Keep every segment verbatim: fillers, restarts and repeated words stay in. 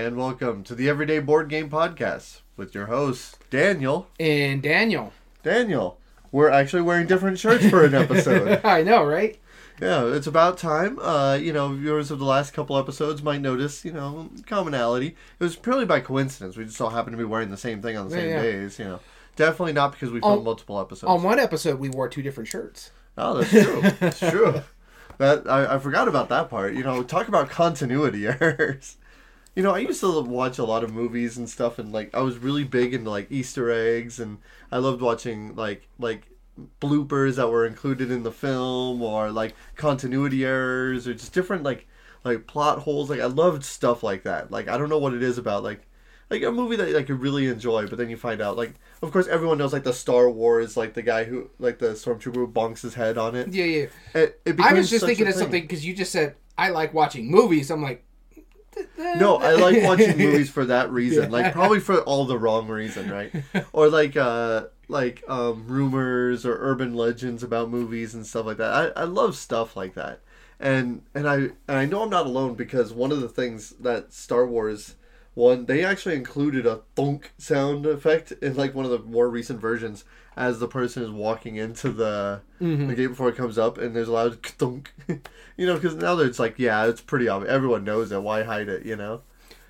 and welcome to the Everyday Board Game Podcast with your hosts, Daniel. And Daniel. Daniel. We're actually wearing different shirts for an episode. I know, right? Yeah, it's about time. Uh, you know, viewers of the last couple episodes might notice, you know, commonality. It was purely by coincidence. We just all happened to be wearing the same thing on the same yeah, yeah. days, you know. Definitely not because we filmed on, multiple episodes. On one episode, we wore two different shirts. Oh, that's true. That's true. That I, I forgot about that part. You know, talk about continuity errors. You know, I used to watch a lot of movies and stuff, and like I was really big into like Easter eggs, and I loved watching like like bloopers that were included in the film, or like continuity errors, or just different like like plot holes. Like I loved stuff like that. Like I don't know what it is about like like a movie that like you really enjoy, but then you find out like of course everyone knows like the Star Wars, like the guy who like the stormtrooper who bonks his head on it. Yeah, yeah. It, it I was just thinking of thing. something because you just said I like watching movies. I'm like, no, I like watching movies for that reason. Yeah. Like probably for all the wrong reason, right? Or like uh like um rumors or urban legends about movies and stuff like that. I, I love stuff like that. And and I and I know I'm not alone because one of the things that Star Wars one they actually included a thunk sound effect in like one of the more recent versions as the person is walking into the, mm-hmm. the gate before it comes up, and there's a loud thunk. You know, because now it's like, yeah, it's pretty obvious. Everyone knows it. Why hide it, you know?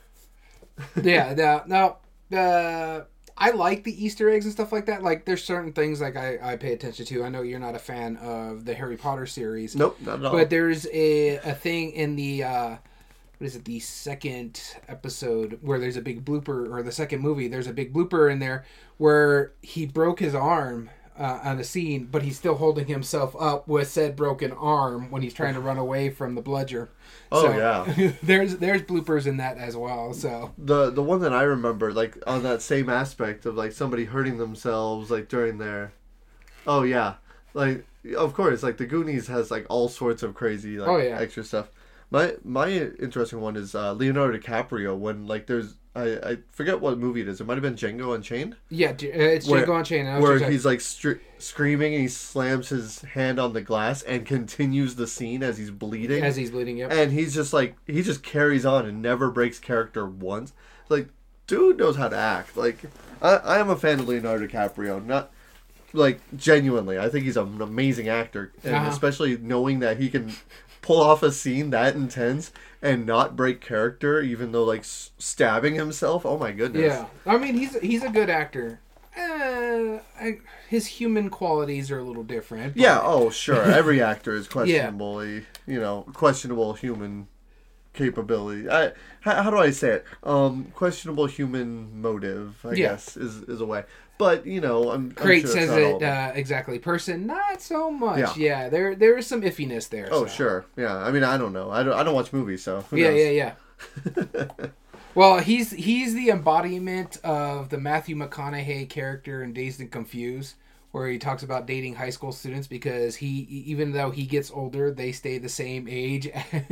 yeah, now, now uh, I like the Easter eggs and stuff like that. Like, there's certain things like I, I pay attention to. I know you're not a fan of the Harry Potter series. Nope, not at all. But there's a, a thing in the... Uh, what is it, the second episode where there's a big blooper, or the second movie, there's a big blooper in there where he broke his arm uh, on a scene, but he's still holding himself up with said broken arm when he's trying to run away from the bludger. Oh, so, yeah. there's there's bloopers in that as well. So the the one that I remember, like, on that same aspect of, like, somebody hurting themselves, like, during their... Oh, yeah. Like, of course, like, the Goonies has, like, all sorts of crazy, like, oh, yeah. extra stuff. My my interesting one is uh, Leonardo DiCaprio when like there's I, I forget what movie it is. It might have been Django Unchained. Yeah, it's where, Django Unchained. Where he's like stri- screaming and he slams his hand on the glass and continues the scene as he's bleeding. As he's bleeding, yep. And he's just like he just carries on and never breaks character once. Like dude knows how to act. Like I I am a fan of Leonardo DiCaprio. Not like genuinely. I think he's an amazing actor, and uh-huh. especially knowing that he can pull off a scene that intense and not break character, even though like s- stabbing himself. Oh my goodness! Yeah, I mean he's he's a good actor. Uh, I, his human qualities are a little different. But... Yeah. Oh sure. Every actor is questionably, yeah. you know, questionable human capability. I how, how do I say it? Um, questionable human motive. I yeah. guess is is a way. But you know, I'm Crate I'm sure says it uh, exactly. Person, not so much. Yeah, yeah there there is some iffiness there. Oh so. sure, yeah. I mean, I don't know. I don't I don't watch movies, so who yeah, knows? yeah, yeah. Well, he's he's the embodiment of the Matthew McConaughey character in Dazed and Confused, where he talks about dating high school students because he even though he gets older, they stay the same age.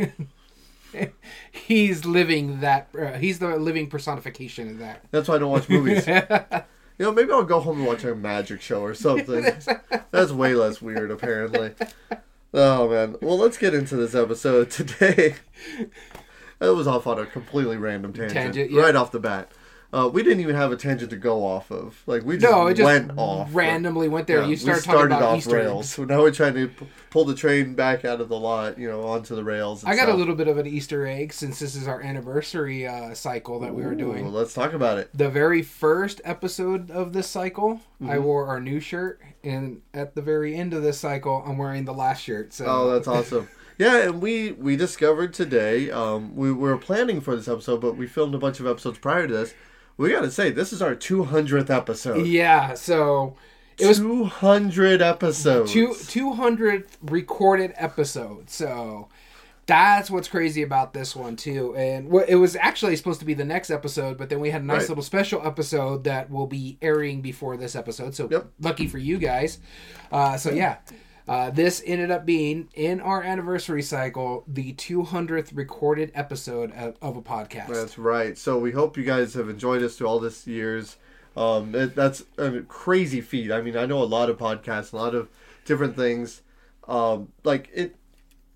He's living that. Uh, he's the living personification of that. That's why I don't watch movies. You know, maybe I'll go home and watch a magic show or something. That's way less weird, apparently. Oh, man. Well, let's get into this episode today. That was off on a completely random tangent. tangent yeah. Right off the bat. Uh, we didn't even have a tangent to go off of. Like, we just, no, it just went off. randomly went there. Yeah, you start we started talking about off Easter rails. eggs. So now we're trying to p- pull the train back out of the lot, you know, onto the rails. And I got stuff. a little bit of an Easter egg since this is our anniversary uh, cycle that Ooh, we were doing. Well, let's talk about it. The very first episode of this cycle, mm-hmm. I wore our new shirt, and at the very end of this cycle, I'm wearing the last shirt. So. Oh, that's awesome. Yeah, and we, we discovered today, um, we were planning for this episode, but we filmed a bunch of episodes prior to this. We gotta say, this is our two hundredth episode. Yeah, so... It was two hundred episodes. Two, two hundredth recorded episode, so... That's what's crazy about this one, too. And it was actually supposed to be the next episode, but then we had a nice right. little special episode that will be airing before this episode, so yep. lucky for you guys. Uh, so, yeah. Uh, this ended up being, in our anniversary cycle, the two hundredth recorded episode of, of a podcast. That's right. So we hope you guys have enjoyed us through all this years. Um, it, that's a crazy feat. I mean, I know a lot of podcasts, a lot of different things. Um, like, it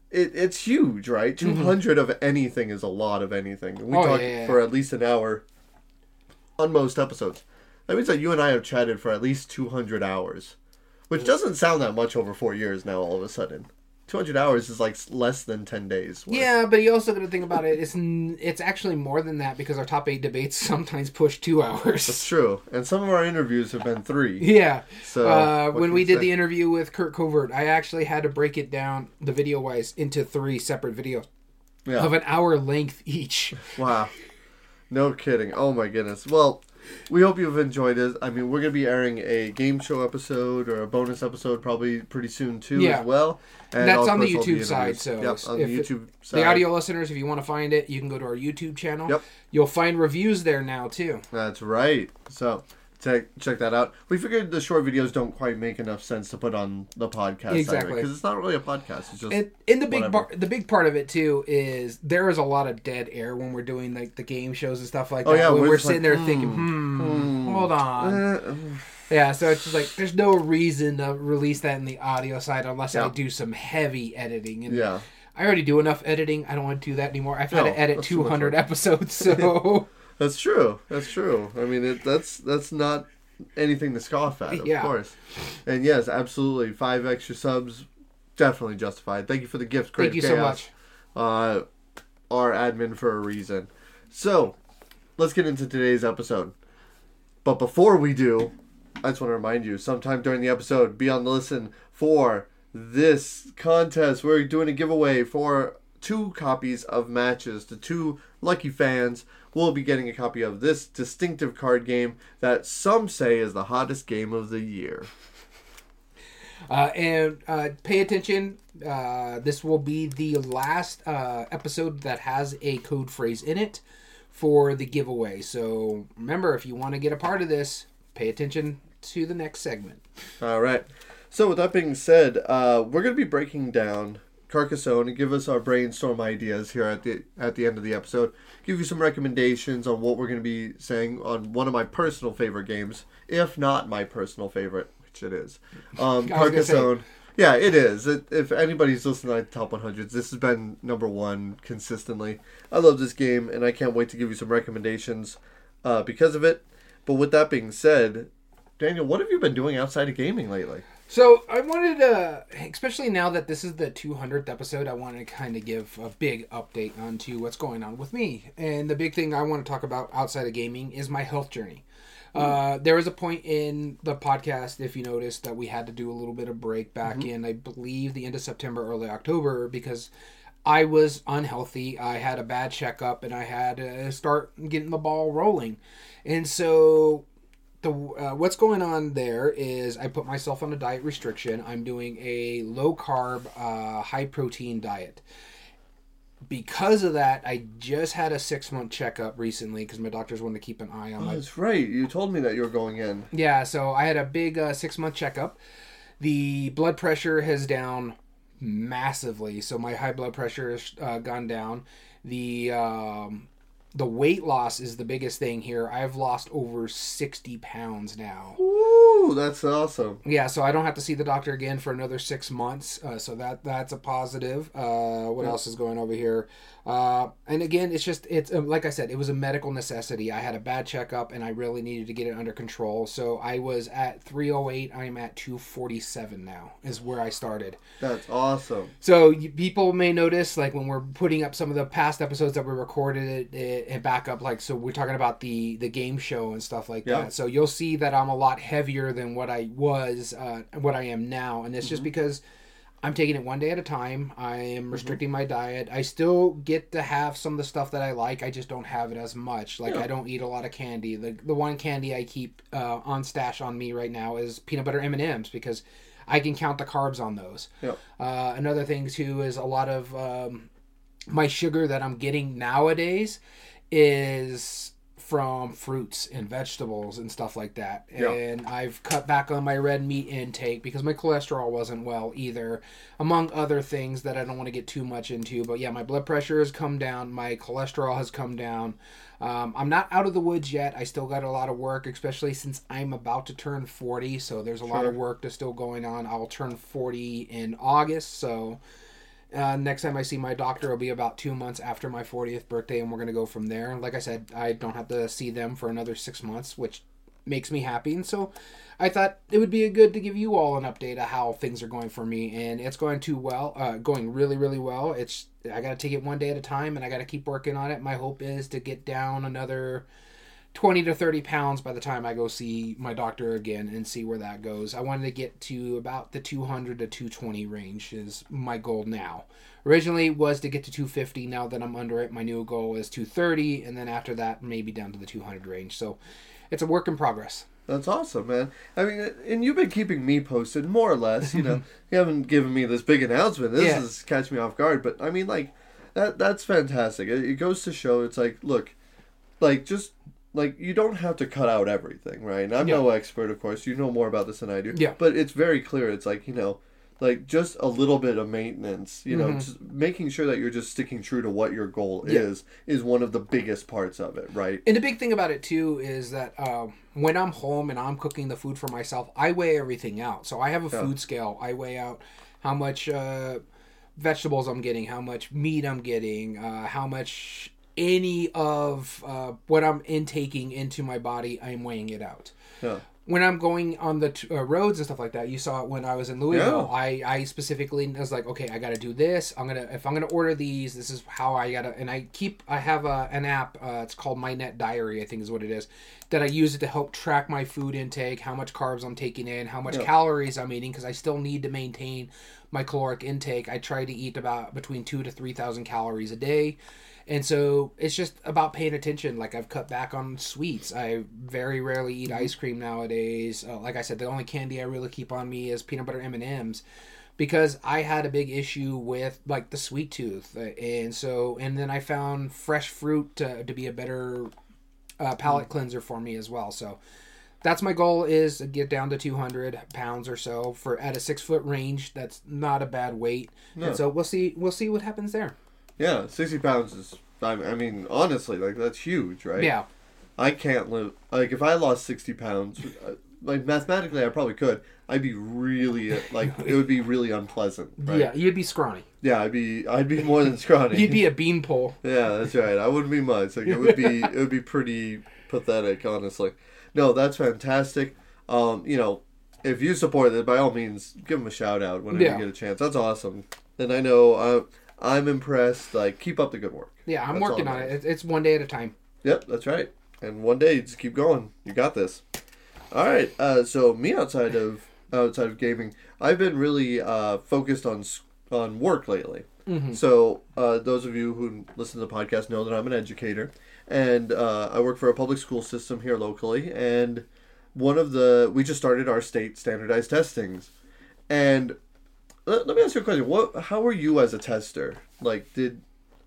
it, it's huge, right? two hundred mm-hmm. of anything is a lot of anything. We oh, talk yeah, yeah. for at least an hour on most episodes. That means that you and I have chatted for at least two hundred hours, which doesn't sound that much over four years now all of a sudden. two hundred hours is like less than ten days. Worth. Yeah, but you also got to think about it. It's it's actually more than that because our top eight debates sometimes push two hours. That's true. And some of our interviews have been three. Yeah. So uh, when we did say? the interview with Kurt Covert, I actually had to break it down, the video-wise, into three separate videos yeah. of an hour length each. Wow. No kidding. Oh my goodness. Well, we hope you've enjoyed it. I mean, we're going to be airing a game show episode or a bonus episode probably pretty soon too yeah. as well. And that's on the YouTube side. So yep, on the YouTube it, side. The audio listeners, if you want to find it, you can go to our YouTube channel. Yep. You'll find reviews there now too. That's right. So check check that out. We figured the short videos don't quite make enough sense to put on the podcast exactly because it's not really a podcast. It's just and in the big bar, the big part of it too is there is a lot of dead air when we're doing like the game shows and stuff like that. Oh yeah, when we're, we're sitting like, there hmm, thinking, hmm, hmm, hold on. Uh, Yeah, so it's just like there's no reason to release that in the audio side unless yeah. I do some heavy editing. And yeah. I already do enough editing. I don't want to do that anymore. I've had no, to edit two hundred episodes, so that's true. That's true. I mean, it, that's that's not anything to scoff at, of yeah. course. And yes, absolutely, five extra subs, definitely justified. Thank you for the gift. Thank you Chaos. so much. Uh, our admin for a reason. So, let's get into today's episode. But before we do, I just want to remind you, sometime during the episode, be on the listen for this contest. We're doing a giveaway for two copies of matches to two lucky fans. We'll be getting a copy of this distinctive card game that some say is the hottest game of the year. Uh, and uh, pay attention. Uh, this will be the last uh, episode that has a code phrase in it for the giveaway. So remember, if you want to get a part of this, pay attention to the next segment. All right. So with that being said, uh, we're going to be breaking down Carcassonne and give us our brainstorm ideas here at the at the end of the episode. Give you some recommendations on what we're going to be saying on one of my personal favorite games, if not my personal favorite, which it is. Um, Carcassonne. Yeah, it is. It, if anybody's listening to Top one hundreds, this has been number one consistently. I love this game, and I can't wait to give you some recommendations uh, because of it. But with that being said, Daniel, what have you been doing outside of gaming lately? So I wanted to, especially now that this is the two hundredth episode, I want to kind of give a big update onto what's going on with me. And the big thing I want to talk about outside of gaming is my health journey. Uh, there was a point in the podcast, if you noticed, that we had to do a little bit of break back mm-hmm. in, I believe, the end of September, early October, because I was unhealthy. I had a bad checkup, and I had to start getting the ball rolling. And so the uh, what's going on there is I put myself on a diet restriction. I'm doing a low-carb, uh, high-protein diet. Because of that, I just had a six-month checkup recently because my doctors wanted to keep an eye on oh, my... That's right. You told me that you were going in. Yeah, so I had a big uh, six-month checkup. The blood pressure has down massively, so my high blood pressure has uh, gone down. The um, the weight loss is the biggest thing here. I've lost over sixty pounds now. Ooh, that's awesome. Yeah, so I don't have to see the doctor again for another six months. Uh, so that that's a positive. Uh, what yeah. else is going over here? Uh, and again, it's just, it's uh, like I said, it was a medical necessity. I had a bad checkup and I really needed to get it under control. So I was at three oh eight. I'm at two forty-seven now is where I started. That's awesome. So you, people may notice, like when we're putting up some of the past episodes that we recorded it, it, it back up, like, so we're talking about the, the game show and stuff like yeah. that. So you'll see that I'm a lot heavier than what I was, uh, what I am now. And it's mm-hmm. just because I'm taking it one day at a time. I am restricting mm-hmm. my diet. I still get to have some of the stuff that I like. I just don't have it as much. Like, yeah. I don't eat a lot of candy. The the one candy I keep uh, on stash on me right now is peanut butter M and M's because I can count the carbs on those. Yeah. Uh, another thing, too, is a lot of um, my sugar that I'm getting nowadays is from fruits and vegetables and stuff like that. Yeah. And I've cut back on my red meat intake because my cholesterol wasn't well either, among other things that I don't want to get too much into. But yeah, my blood pressure has come down. My cholesterol has come down. Um, I'm not out of the woods yet. I still got a lot of work, especially since I'm about to turn forty. So there's a sure. lot of work that's still going on. I'll turn forty in August. So Uh, next time I see my doctor will be about two months after my fortieth birthday, and we're going to go from there. Like I said, I don't have to see them for another six months, which makes me happy. And so I thought it would be good to give you all an update of how things are going for me. And it's going too well, uh, going really, really well. It's I got to take it one day at a time, and I got to keep working on it. My hope is to get down another twenty to thirty pounds by the time I go see my doctor again and see where that goes. I wanted to get to about the two hundred to two twenty range is my goal now. Originally was to get to two fifty. Now that I'm under it, my new goal is two thirty, and then after that, maybe down to the two hundred range. So it's a work in progress. That's awesome, man. I mean, and you've been keeping me posted, more or less. You know, you haven't given me this big announcement. This Yeah. is catch me off guard. But, I mean, like, that that's fantastic. It, it goes to show, it's like, look, like, just... Like, you don't have to cut out everything, right? And I'm Yeah. no expert, of course. You know more about this than I do. Yeah. But it's very clear. It's like, you know, like, just a little bit of maintenance, you know, Mm-hmm. just making sure that you're just sticking true to what your goal Yeah. is, is one of the biggest parts of it, right? And the big thing about it, too, is that uh, when I'm home and I'm cooking the food for myself, I weigh everything out. So I have a Yeah. food scale. I weigh out how much uh, vegetables I'm getting, how much meat I'm getting, uh, how much any of uh, what I'm intaking into my body, I'm weighing it out. Yeah. When I'm going on the t- uh, roads and stuff like that, you saw it when I was in Louisville. Yeah. I, I specifically was like, okay, I got to do this. I'm gonna if I'm gonna order these, this is how I gotta. And I keep I have a, an app. Uh, it's called My Net Diary, I think is what it is. That I use it to help track my food intake, how much carbs I'm taking in, how much Yeah. calories I'm eating, because I still need to maintain my caloric intake. I try to eat about between two to three thousand calories a day. And so it's just about paying attention. Like, I've cut back on sweets. I very rarely eat ice cream nowadays. Uh, like I said, the only candy I really keep on me is peanut butter M and M's, because I had a big issue with, like, the sweet tooth. And so, and then I found fresh fruit to, to be a better uh, palate cleanser for me as well. So that's my goal, is to get down to two hundred pounds or so for at a six foot range. That's not a bad weight. No. And so we'll see, we'll see what happens there. Yeah, sixty pounds is, I I mean, honestly, like, that's huge, right? Yeah. I can't live, like, if I lost sixty pounds, uh, like, mathematically I probably could. I'd be really, uh, like, it would be really unpleasant, right? Yeah, you'd be scrawny. Yeah, I'd be, I'd be more than scrawny. You'd be a beanpole. Yeah, that's right. I wouldn't be much. Like, it would be, it would be pretty pathetic, honestly. No, that's fantastic. Um, you know, if you support it, by all means, give them a shout out whenever Yeah. you get a chance. That's awesome. And I know, uh, I'm impressed. Like, keep up the good work. Yeah, I'm That's working all on that it. It's- It's one day at a time. Yep, that's right. And one day, just keep going. You got this. All right. Uh, so me outside of outside of gaming, I've been really uh, focused on s- on work lately. Mm-hmm. So uh, those of you who listen to the podcast know that I'm an educator, and uh, I work for a public school system here locally. And one of the we just started our state standardized testings, and let, let me ask you a question. What? How were you as a tester? Like, did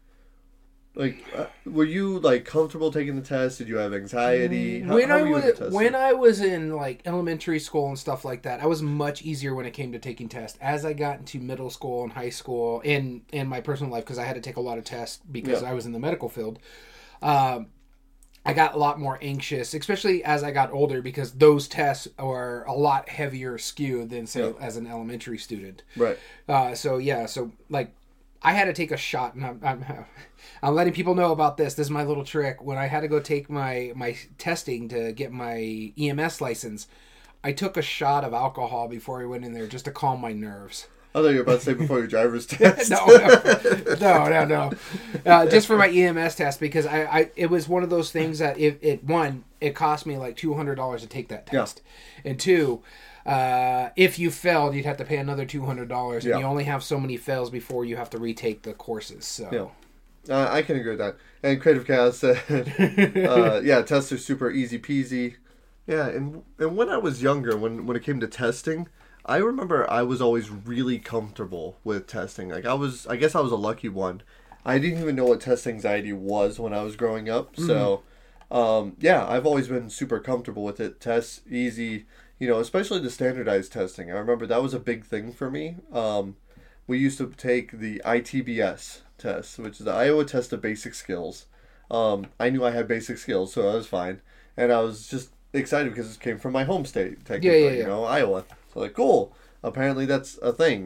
like uh, were you like comfortable taking the test? Did you have anxiety? How, when how I were you as a was tester? when I was in like elementary school and stuff like that, I was much easier when it came to taking tests. As I got into middle school and high school, and in my personal life, because I had to take a lot of tests because Yeah. I was in the medical field, um, I got a lot more anxious, especially as I got older, because those tests are a lot heavier skewed than say Yeah. as an elementary student. Right. Uh, so yeah, so like I had to take a shot, and I'm, I'm I'm letting people know about this. This is my little trick. When I had to go take my my testing to get my E M S license, I took a shot of alcohol before I went in there just to calm my nerves. I thought you were about to say before your driver's test. no, no, no, no, no. Uh, just for my E M S test, because I, I it was one of those things that it, it one it cost me like two hundred dollars to take that test, yeah. and two. Uh, if you failed, you'd have to pay another two hundred dollars, and Yeah. you only have so many fails before you have to retake the courses. So, Yeah. Uh, I can agree with that. And Creative Chaos said, uh, yeah, tests are super easy peasy. Yeah, and and when I was younger, when, when it came to testing, I remember I was always really comfortable with testing. Like, I was, I guess I was a lucky one. I didn't even know what test anxiety was when I was growing up. So, um, yeah, I've always been super comfortable with it. Tests, easy, you know, especially the standardized testing. I remember that was a big thing for me. Um, we used to take the I T B S test, which is the Iowa Test of Basic Skills. Um, I knew I had basic skills, so I was fine. And I was just excited because it came from my home state, technically, Yeah, yeah, yeah. you know, Iowa. So, like, cool. Apparently that's a thing.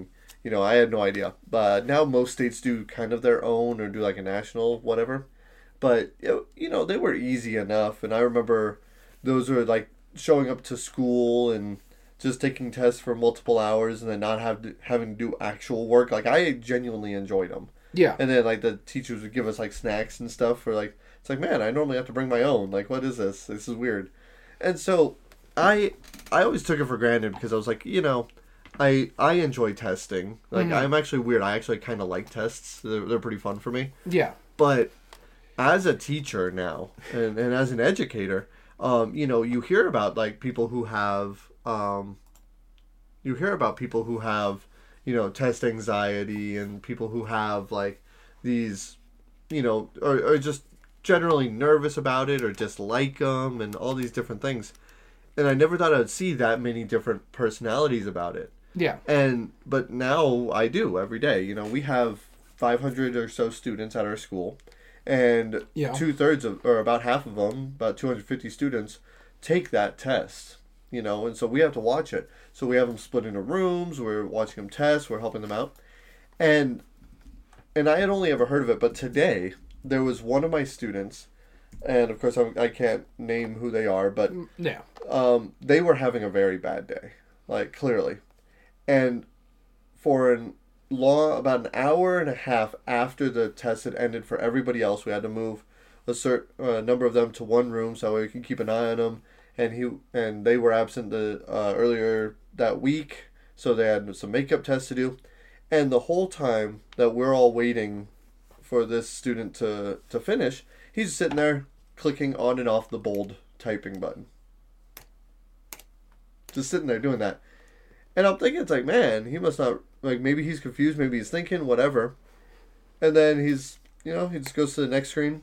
You know, I had no idea. But now most states do kind of their own or do like a national whatever. But, you know, they were easy enough. And I remember those were like showing up to school and just taking tests for multiple hours and then not have to, having to do actual work. Like, I genuinely enjoyed them. Yeah. And then, like, the teachers would give us, like, snacks and stuff for, like, it's like, man, I normally have to bring my own. Like, what is this? This is weird. And so I I always took it for granted because I was like, you know, I I enjoy testing. Like, mm-hmm. I'm actually weird. I actually kind of like tests. They're, they're pretty fun for me. Yeah. But as a teacher now and, and as an educator, um, you know, you hear about, like, people who have... Um, you hear about people who have, you know, test anxiety and people who have, like, these, you know, or, or just generally nervous about it or just like them and all these different things. And I never thought I would see that many different personalities about it. Yeah. And, but now I do every day. You know, we have five hundred or so students at our school. And yeah. two-thirds of, or about half of them, about two hundred fifty students, take that test. You know, and so we have to watch it. So we have them split into rooms. We're watching them test. We're helping them out. And and I had only ever heard of it, but today there was one of my students, and of course I, I can't name who they are, but yeah. um, they were having a very bad day, like clearly. And for an long, about an hour and a half after the test had ended for everybody else, we had to move a certain uh, number of them to one room so we can keep an eye on them. And he and they were absent the uh, earlier that week, so they had some makeup tests to do. And the whole time that we're all waiting for this student to, to finish, he's sitting there clicking on and off the bold typing button. Just sitting there doing that. And I'm thinking, it's like, man, he must not, like, maybe he's confused, maybe he's thinking, whatever. And then he's, you know, he just goes to the next screen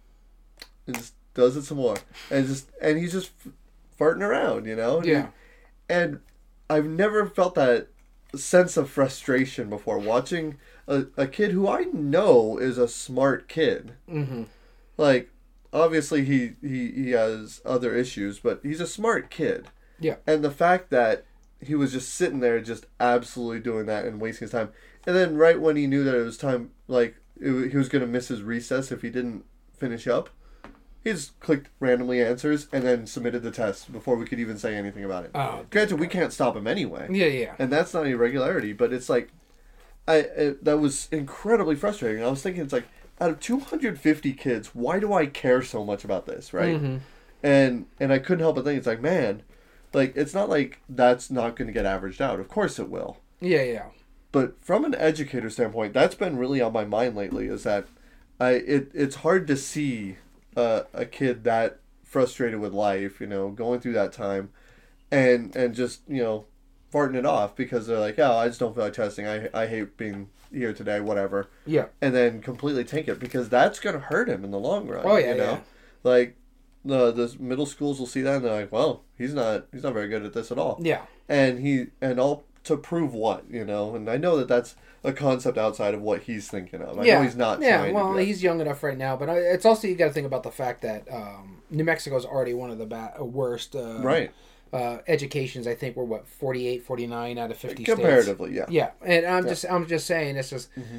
and just does it some more. And just and he's just farting around, you know? And yeah. He, and I've never felt that sense of frustration before watching a, a kid who I know is a smart kid. Mm-hmm. Like, obviously he, he, he has other issues, but he's a smart kid. Yeah. And the fact that he was just sitting there just absolutely doing that and wasting his time. And then right when he knew that it was time, like, it, he was going to miss his recess if he didn't finish up, he just clicked randomly answers and then submitted the test before we could even say anything about it. Oh, Granted, we can't stop him anyway. Yeah, yeah. And that's not irregularity, but it's like, I it, that was incredibly frustrating. I was thinking, it's like, out of two hundred fifty kids, why do I care so much about this, right? Mm-hmm. And and I couldn't help but think, it's like, man, like, it's not like that's not going to get averaged out. Of course it will. Yeah, yeah. But from an educator standpoint, that's been really on my mind lately, is that I it it's hard to see uh, a kid that frustrated with life, you know, going through that time and and just, you know, farting it off because they're like, oh, I just don't feel like testing. I I hate being here today, whatever. Yeah. And then completely tank it because that's going to hurt him in the long run. Oh, yeah, you know? yeah. Like, the the middle schools will see that and they're like, well, he's not he's not very good at this at all. Yeah. And he and all to prove what, you know? And I know that that's a concept outside of what he's thinking of. I yeah. know he's not yeah, trying well, to he's young enough right now, but it's also, you got to think about the fact that um, New Mexico is already one of the ba- worst uh, right. uh, educations. I think we're, what, forty-eight, forty-nine out of fifty comparatively, states. yeah. Yeah, and I'm yeah. just I'm just saying, it's just... Mm-hmm.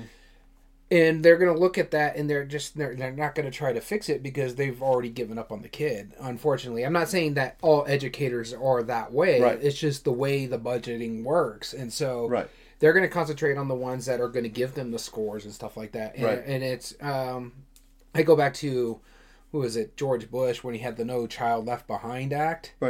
And they're going to look at that and they're just, they're, they're not going to try to fix it because they've already given up on the kid, unfortunately. I'm not saying that all educators are that way. Right. It's just the way the budgeting works. And so right. they're going to concentrate on the ones that are going to give them the scores and stuff like that. And, right. and it's, um, I go back to, who was it, George Bush, when he had the No Child Left Behind Act. Right.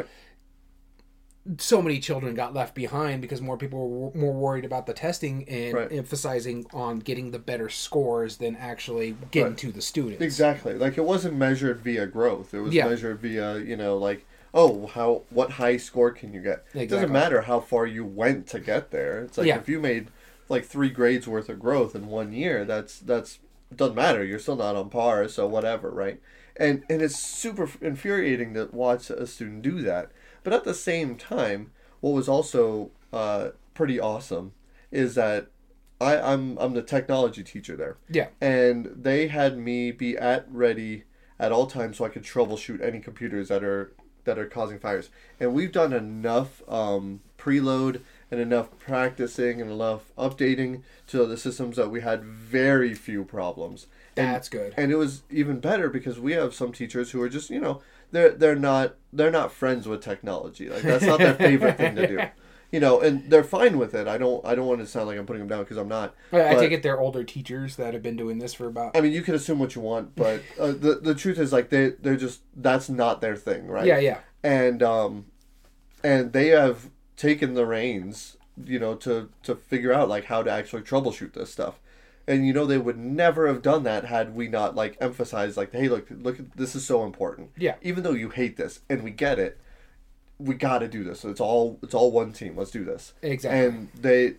So many children got left behind because more people were more worried about the testing and right. emphasizing on getting the better scores than actually getting right. to the students. Exactly. Like, it wasn't measured via growth. It was yeah. measured via, you know, like, oh, how what high score can you get? Exactly. It doesn't matter how far you went to get there. It's like, yeah. if you made, like, three grades worth of growth in one year, that's, that's, doesn't matter. You're still not on par, so whatever, right? And, and it's super infuriating to watch a student do that. But at the same time, what was also uh, pretty awesome is that I, I'm I'm the technology teacher there. Yeah. And they had me be at ready at all times so I could troubleshoot any computers that are that are causing fires. And we've done enough um, preload and enough practicing and enough updating to the systems that we had very few problems. And, That's good. And it was even better because we have some teachers who are just, you know, they're they're not they're not friends with technology. Like that's not their favorite thing to do. You know, and they're fine with it. I don't I don't want to sound like I'm putting them down because I'm not. I, I but, take it they're older teachers that have been doing this for about. I mean, you can assume what you want, but uh, the the truth is like they they're just that's not their thing, right? Yeah, yeah. And um, and they have taken the reins, you know, to to figure out like how to actually troubleshoot this stuff. And you know they would never have done that had we not like emphasized like, hey, look, look, this is so important. Yeah. Even though you hate this, and we get it, we got to do this. It's all it's all one team. Let's do this. Exactly. And they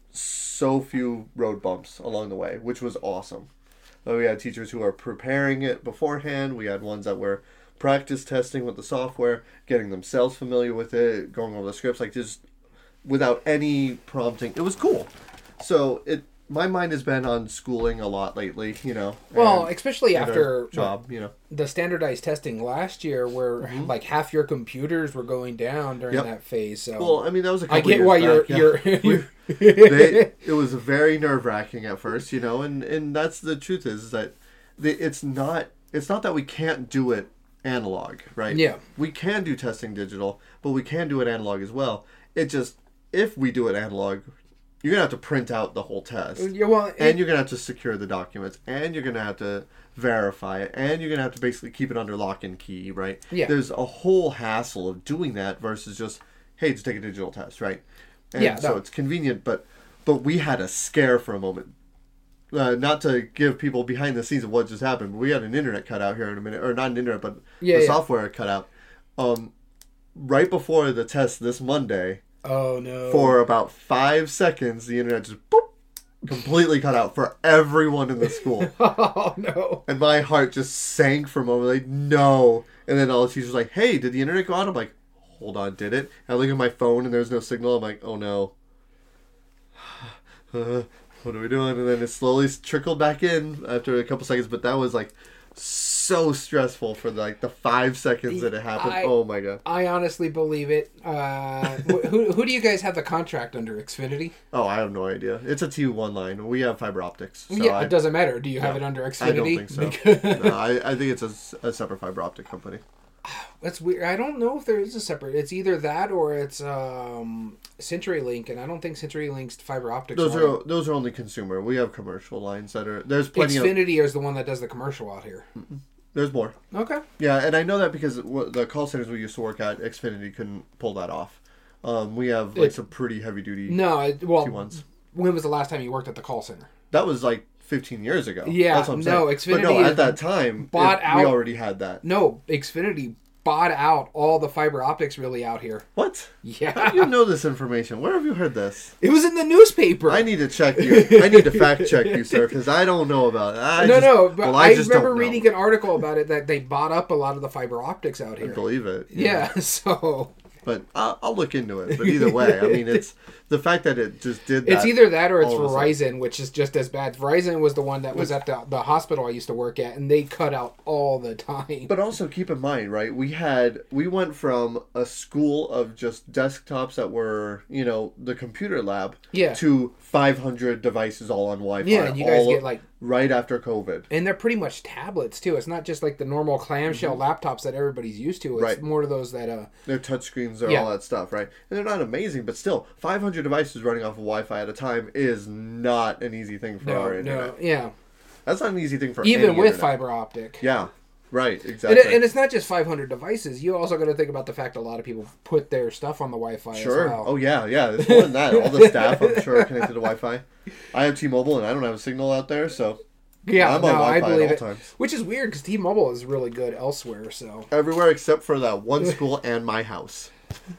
so few road bumps along the way, which was awesome. Uh, we had teachers who are preparing it beforehand. We had ones that were practice testing with the software, getting themselves familiar with it, going over the scripts, like just without any prompting. It was cool. So it. My mind has been on schooling a lot lately, you know. Well, especially after job, you know, the standardized testing last year, where mm-hmm. like half your computers were going down during yep. that phase. So, well, I mean, that was a couple I get years why back. you're yeah. you're. they, it was very nerve wracking at first, you know, and, and that's the truth is, is that the, it's not it's not that we can't do it analog, right? Yeah, we can do testing digital, but we can do it analog as well. It just if we do it analog. You're going to have to print out the whole test. Yeah, well, it, and you're going to have to secure the documents. And you're going to have to verify it. And you're going to have to basically keep it under lock and key, right? Yeah. There's a whole hassle of doing that versus just, hey, just take a digital test, right? And yeah, so no. it's convenient, but but we had a scare for a moment. Uh, not to give people behind the scenes of what just happened, but we had an internet cut out here in a minute. Or not an internet, but yeah, the yeah. software cut out. Um, right before the test this Monday... Oh, no. For about five seconds, the internet just boop, completely cut out for everyone in the school. Oh, no. And my heart just sank for a moment. Like, no. And then all the teachers were like, hey, did the internet go out? I'm like, hold on, did it? And I look at my phone and there's no signal. I'm like, oh, no. Uh, what are we doing? And then it slowly trickled back in after a couple seconds. But that was like so stressful for like the five seconds that it happened. I, oh my god! I honestly believe it. Uh, who who do you guys have the contract under? Xfinity? Oh, I have no idea. It's a T one line. We have fiber optics. So yeah, I, it doesn't matter. Do you have no, it under Xfinity? I don't think so. no, I, I think it's a, a separate fiber optic company. That's weird. I don't know if there is a separate. It's either that or it's um, CenturyLink, and I don't think CenturyLink's fiber optics. Those are are those are only consumer. We have commercial lines that are there's plenty. Xfinity of, is the one that does the commercial out here. There's more. Okay. Yeah, and I know that because the call centers we used to work at, Xfinity couldn't pull that off. Um, we have like it, some pretty heavy duty. No, it, well, T ones. When was the last time you worked at the call center? That was like fifteen years ago. Yeah, that's what I'm no, saying. Xfinity But no, at that time, bought it, out, we already had that. No, Xfinity bought out all the fiber optics really out here. What? Yeah. How do you know this information? Where have you heard this? It was in the newspaper. I need to check you. I need to fact check you, sir, because I don't know about it. I no, just, no, but well, I, I just remember don't reading know. an article about it that they bought up a lot of the fiber optics out here. I believe it. Yeah, yeah so... But I'll, I'll look into it. But either way, I mean, it's the fact that it just did that. It's either that or it's Verizon, which is just as bad. Verizon was the one that was at the, the hospital I used to work at, and they cut out all the time. But also keep in mind, right, we had, we went from a school of just desktops that were, you know, the computer lab, yeah. to five hundred devices all on Wi-Fi. Yeah, and you guys get like... Right after COVID. And they're pretty much tablets, too. It's not just like the normal clamshell mm-hmm. laptops that everybody's used to. It's right. more of those that... uh They're touchscreens, they're yeah. all that stuff, right? And they're not amazing, but still, five hundred devices running off of Wi-Fi at a time is not an easy thing for no, our internet. No, yeah. That's not an easy thing for Even any with internet. fiber optic. Yeah. Right, exactly. And, and it's not just five hundred devices. You also got to think about the fact a lot of people put their stuff on the Wi-Fi sure. as well. Oh, yeah, yeah. There's more than that. All the staff, I'm sure, are connected to Wi-Fi. I have T-Mobile, and I don't have a signal out there, so... Yeah, I'm on no, Wi-Fi I believe at all it. times. Which is weird, because T-Mobile is really good elsewhere, so... Everywhere except for that one school and my house.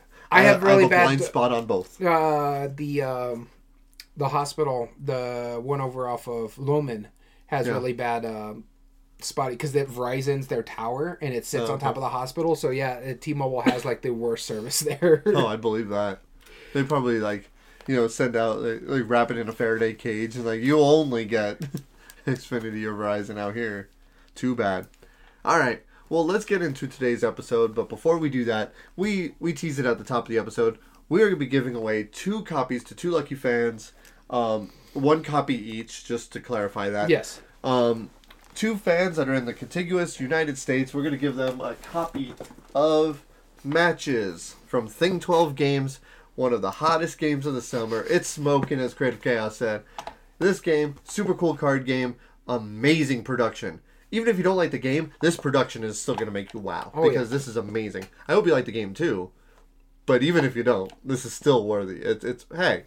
I have really I have a bad... blind spot on both. Uh, the, um, the hospital, the one over off of Loman, has yeah. really bad... Um, spotty because that Verizon's their tower and it sits oh, on top okay. of the hospital, so yeah, T-Mobile has like the worst service there. Oh, I believe that. They probably like, you know, send out like, like wrap it in a Faraday cage and like you only get Xfinity or Verizon out here. Too bad. All right, well, let's get into today's episode, but before we do that, we we teased it at the top of the episode. we are going to be giving away two copies to two lucky fans. Um, one copy each, just to clarify that. Yes. Um, two fans that are in the contiguous United States, we're going to give them a copy of Matches from Thing twelve Games, one of the hottest games of the summer. It's smoking, as Creative Chaos said. This game, super cool card game, amazing production. Even if you don't like the game, this production is still going to make you wow. Oh, because yeah. this is amazing. I hope you like the game too. But even if you don't, this is still worthy. It's, it's hey,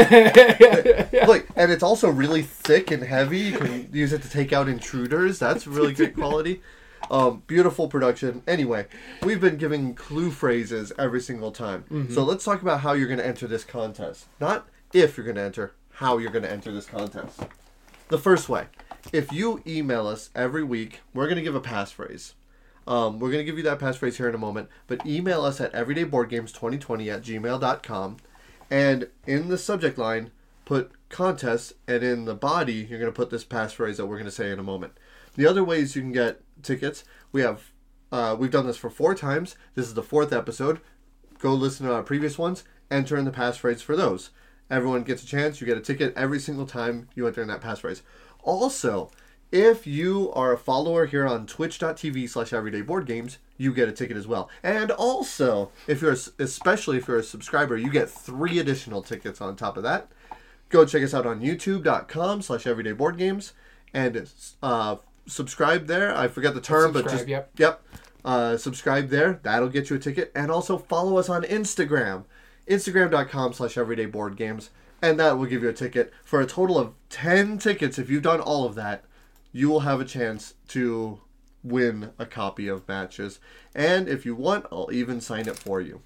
hey. Look, and it's also really thick and heavy. You can use it to take out intruders. That's really good quality. Um, beautiful production. Anyway, we've been giving clue phrases every single time. Mm-hmm. So let's talk about how you're going to enter this contest. Not if you're going to enter, how you're going to enter this contest. The first way, if you email us every week, we're going to give a passphrase. Um, we're going to give you that passphrase here in a moment, but email us at everydayboardgames twenty twenty at gmail dot com, and in the subject line, put contest, and in the body, you're going to put this passphrase that we're going to say in a moment. The other ways you can get tickets, we have, uh, we've done this for four times. This is the fourth episode. Go listen to our previous ones, enter in the passphrase for those. Everyone gets a chance. You get a ticket every single time you enter in that passphrase. Also, if you are a follower here on twitch.tv slash everydayboardgames, you get a ticket as well. And also, if you're, especially if you're a subscriber, you get three additional tickets on top of that. Go check us out on youtube.com slash everydayboardgames and uh, subscribe there. I forget the term, subscribe, but just, yep. yep. Uh, subscribe there. That'll get you a ticket. And also follow us on Instagram, instagram.com slash everydayboardgames. And that will give you a ticket. For a total of ten tickets, if you've done all of that, you will have a chance to win a copy of Matches. And if you want, I'll even sign it for you.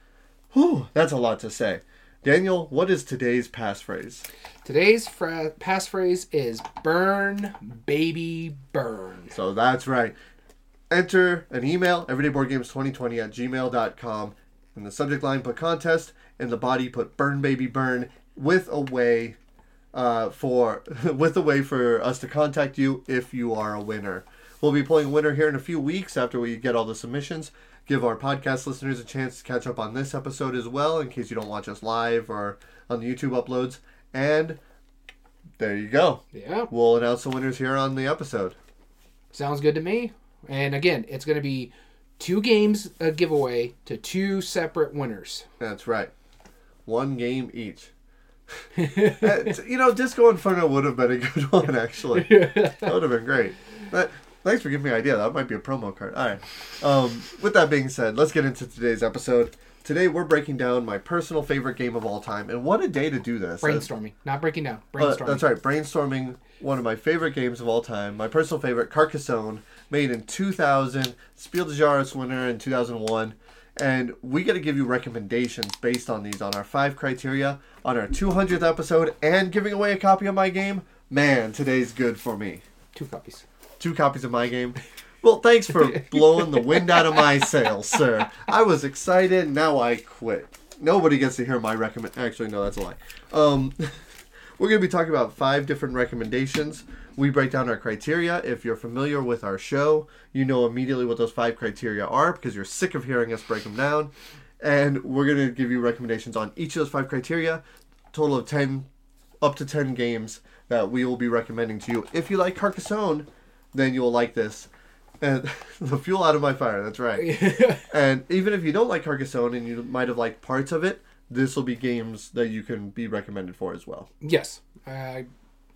Whew, that's a lot to say. Daniel, what is today's passphrase? Today's fra- passphrase is burn, baby, burn. So that's right. Enter an email, everydayboardgames twenty twenty at gmail dot com. In the subject line, put contest. In the body, put burn, baby, burn, with a way uh, for with a way for us to contact you if you are a winner. We'll be pulling a winner here in a few weeks after we get all the submissions. Give our podcast listeners a chance to catch up on this episode as well, in case you don't watch us live or on the YouTube uploads. And there you go. Yeah. We'll announce the winners here on the episode. Sounds good to me. And again, it's going to be two games a giveaway to two separate winners. That's right. One game each. You know, Disco Inferno would have been a good one, actually. That would have been great. But thanks for giving me an idea. That might be a promo card. All right. Um, with that being said, let's get into today's episode. Today, we're breaking down my personal favorite game of all time. And what a day to do this. Brainstorming. Uh, Not breaking down. Uh, Brainstorming. that's right. Brainstorming one of my favorite games of all time. My personal favorite, Carcassonne, made in two thousand. Spiel des Jahres winner in two thousand one. And we got to give you recommendations based on these, on our five criteria, on our two hundredth episode, and giving away a copy of my game. Man, today's good for me. Two copies. Two copies of my game. Well, thanks for blowing the wind out of my sails, sir. I was excited, now I quit. Nobody gets to hear my recommend. Actually, no, that's a lie. Um, we're going to be talking about five different recommendations. We break down our criteria. If you're familiar with our show, you know immediately what those five criteria are because you're sick of hearing us break them down. And we're going to give you recommendations on each of those five criteria. Total of ten, up to ten games that we will be recommending to you. If you like Carcassonne, then you'll like this. And the fuel out of my fire, that's right. And even if you don't like Carcassonne and you might have liked parts of it, this will be games that you can be recommended for as well. Yes. I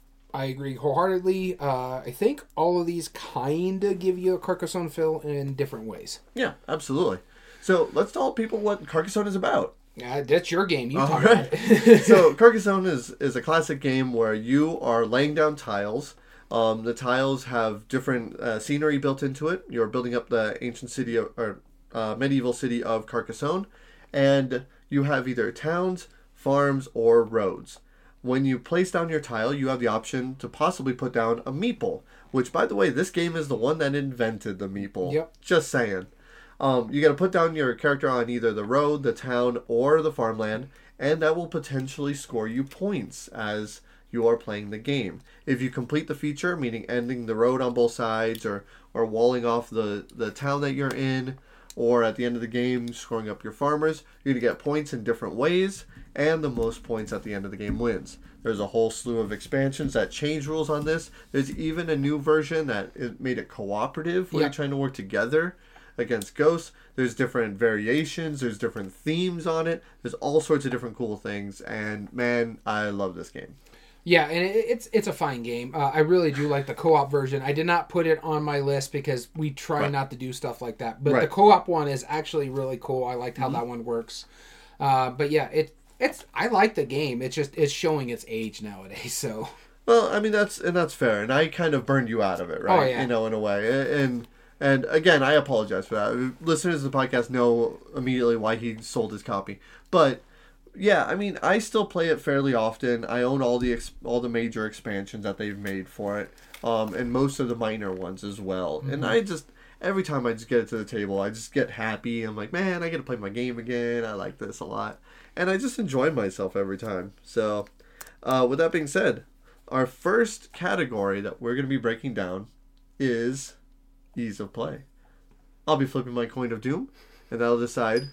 I agree wholeheartedly. Uh, I think all of these kind of give you a Carcassonne feel in different ways. Yeah, absolutely. So let's tell people what Carcassonne is about. Uh, that's your game. You All talk right. about it. So Carcassonne is, is a classic game where you are laying down tiles. Um, the tiles have different uh, scenery built into it. You're building up the ancient city of, or uh, medieval city of Carcassonne, and you have either towns, farms, or roads. When you place down your tile, you have the option to possibly put down a meeple, which, by the way, this game is the one that invented the meeple. Yep. Just saying. Um, you got to put down your character on either the road, the town, or the farmland, and that will potentially score you points as you are playing the game. If you complete the feature, meaning ending the road on both sides or, or walling off the, the town that you're in, or at the end of the game, scoring up your farmers. You're going to get points in different ways, and the most points at the end of the game wins. There's a whole slew of expansions that change rules on this. There's even a new version that it made it cooperative, where yeah. you're trying to work together against ghosts. There's different variations. There's different themes on it. There's all sorts of different cool things, and man, I love this game. Yeah, and it, it's it's a fine game. Uh, I really do like the co-op version. I did not put it on my list because we try right. not to do stuff like that. But right. the co-op one is actually really cool. I liked how mm-hmm. that one works. Uh, but yeah, it it's I like the game. It's just it's showing its age nowadays. So well, I mean that's and that's fair. And I kind of burned you out of it, right? Oh, yeah. You know, in a way. And and again, I apologize for that. Listeners of the podcast know immediately why he sold his copy, but. Yeah, I mean, I still play it fairly often. I own all the ex- all the major expansions that they've made for it, um, and most of the minor ones as well. Mm-hmm. And I just every time I just get it to the table, I just get happy. I'm like, man, I get to play my game again. I like this a lot, and I just enjoy myself every time. So, uh, with that being said, our first category that we're going to be breaking down is ease of play. I'll be flipping my coin of doom, and that'll decide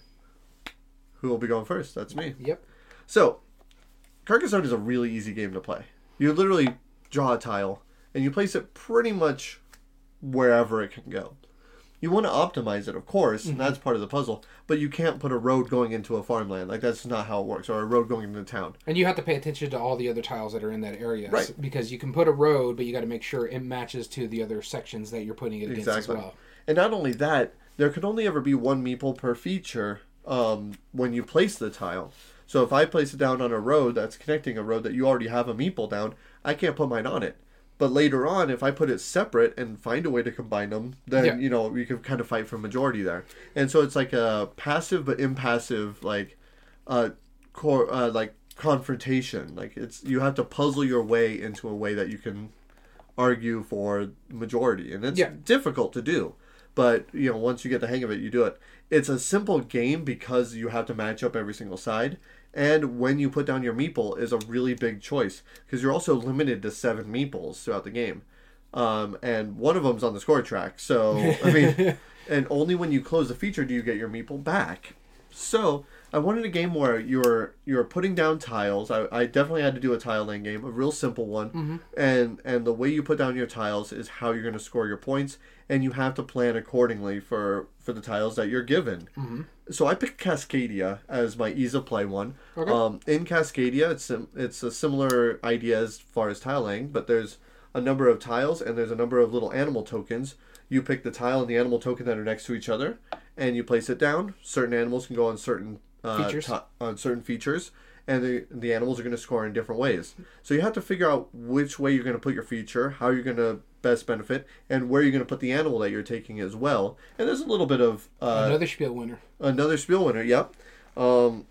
who will be going first. That's me. Yep. So, Carcassonne is a really easy game to play. You literally draw a tile, and you place it pretty much wherever it can go. You want to optimize it, of course, mm-hmm. and that's part of the puzzle, but you can't put a road going into a farmland. Like, that's not how it works, or a road going into town. And you have to pay attention to all the other tiles that are in that area. Right. Because you can put a road, but you got to make sure it matches to the other sections that you're putting it against exactly. as well. And not only that, there can only ever be one meeple per feature Um, when you place the tile. So if I place it down on a road that's connecting a road that you already have a meeple down, I can't put mine on it. But later on, if I put it separate and find a way to combine them, then, yeah. you know, we can kind of fight for majority there. And so it's like a passive but impassive, like, uh, core, uh, like confrontation. Like, it's, you have to puzzle your way into a way that you can argue for majority. And it's yeah. difficult to do. But, you know, once you get the hang of it, you do it. It's a simple game because you have to match up every single side. And when you put down your meeple is a really big choice. Because you're also limited to seven meeples throughout the game. Um, and one of them's on the score track. So, I mean, and only when you close the feature do you get your meeple back. So, I wanted a game where you're you're putting down tiles. I, I definitely had to do a tile laying game, a real simple one. Mm-hmm. And and the way you put down your tiles is how you're going to score your points, and you have to plan accordingly for, for the tiles that you're given. Mm-hmm. So I picked Cascadia as my ease of play one. Okay. Um, in Cascadia, it's it's a similar idea as far as tile laying, but there's a number of tiles and there's a number of little animal tokens. You pick the tile and the animal token that are next to each other, and you place it down. Certain animals can go on certain uh, features. T- on certain features, and the the animals are going to score in different ways. So you have to figure out which way you're going to put your feature, how you're going to best benefit, and where you're going to put the animal that you're taking as well. And there's a little bit of uh, another spiel winner. Another spiel winner, yep. Um,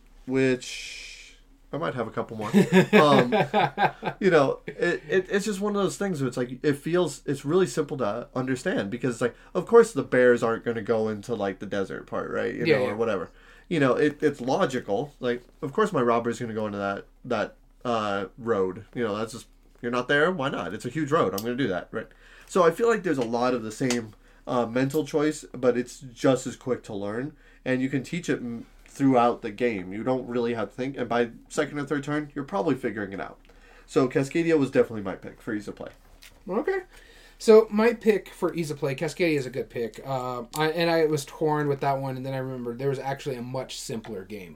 which I might have a couple more. Um, you know, it, it it's just one of those things where it's like it feels it's really simple to understand because it's like, of course the bears aren't going to go into like the desert part, right? You yeah, know, yeah. or whatever. You know, it it's logical. Like, of course my robber is going to go into that that uh, road. You know, that's just you're not there. Why not? It's a huge road. I'm going to do that, right? So I feel like there's a lot of the same uh, mental choice, but it's just as quick to learn, and you can teach it m- throughout the game. You don't really have to think, and by second or third turn, you're probably figuring it out. So Cascadia was definitely my pick for ease of play. Okay. So my pick for ease of play, Cascadia is a good pick, uh, I, and I was torn with that one, and then I remembered there was actually a much simpler game.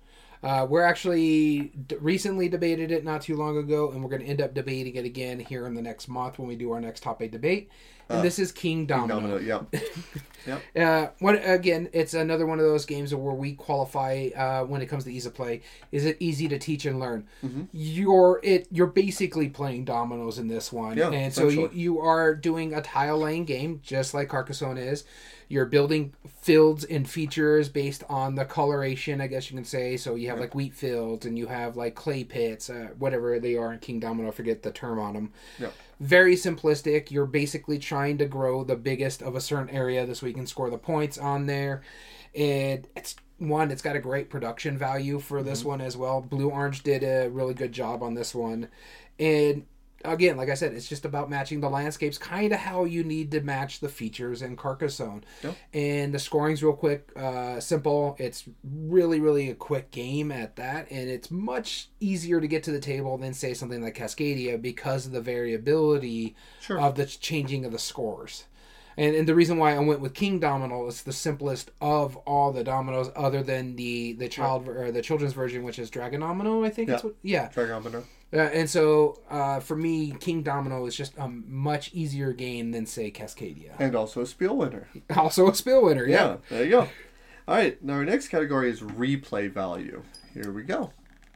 Uh, we're actually d- recently debated it not too long ago, and we're going to end up debating it again here in the next month when we do our next top eight debate. And uh, this is King Domino. King Domino, yeah. Yep. Uh, what again? It's another one of those games where we qualify uh, when it comes to ease of play. Is it easy to teach and learn? Mm-hmm. You're it. You're basically playing dominoes in this one, yeah, and so you, you are doing a tile laying game, just like Carcassonne is. You're building fields and features based on the coloration, I guess you can say. So you have yeah. like wheat fields, and you have like clay pits, uh, whatever they are in King Domino. I forget the term on them. Yeah. Very simplistic. You're basically trying to grow the biggest of a certain area this way you can score the points on there. And it's one, it's got a great production value for this mm-hmm. one as well. Blue Orange did a really good job on this one. And again, like I said, it's just about matching the landscapes, kind of how you need to match the features in Carcassonne. Yep. And the scoring's real quick, uh, simple. It's really, really a quick game at that, and it's much easier to get to the table than, say, something like Cascadia because of the variability Sure. of the changing of the scores. And, and the reason why I went with King Domino is the simplest of all the dominoes, other than the the child or the children's version, which is Dragon Domino. I think Yeah. it's what, yeah. Dragon Domino. Uh, and so uh, for me, King Domino is just a much easier game than, say, Cascadia. And also a Spiel winner. Also a Spiel winner, yeah. Yeah, there you go. All right, now our next category is replay value. Here we go.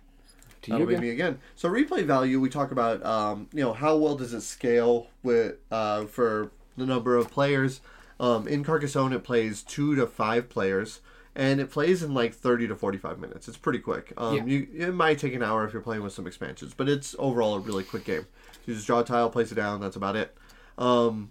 To That'll you be again. me again. So replay value, we talk about, um, you know, how well does it scale with uh, for the number of players. Um, in Carcassonne, it plays two to five players, and it plays in like thirty to forty-five minutes. It's pretty quick. Um, Yeah. you, it might take an hour if you're playing with some expansions, but it's overall a really quick game. You just draw a tile, place it down, that's about it. Um,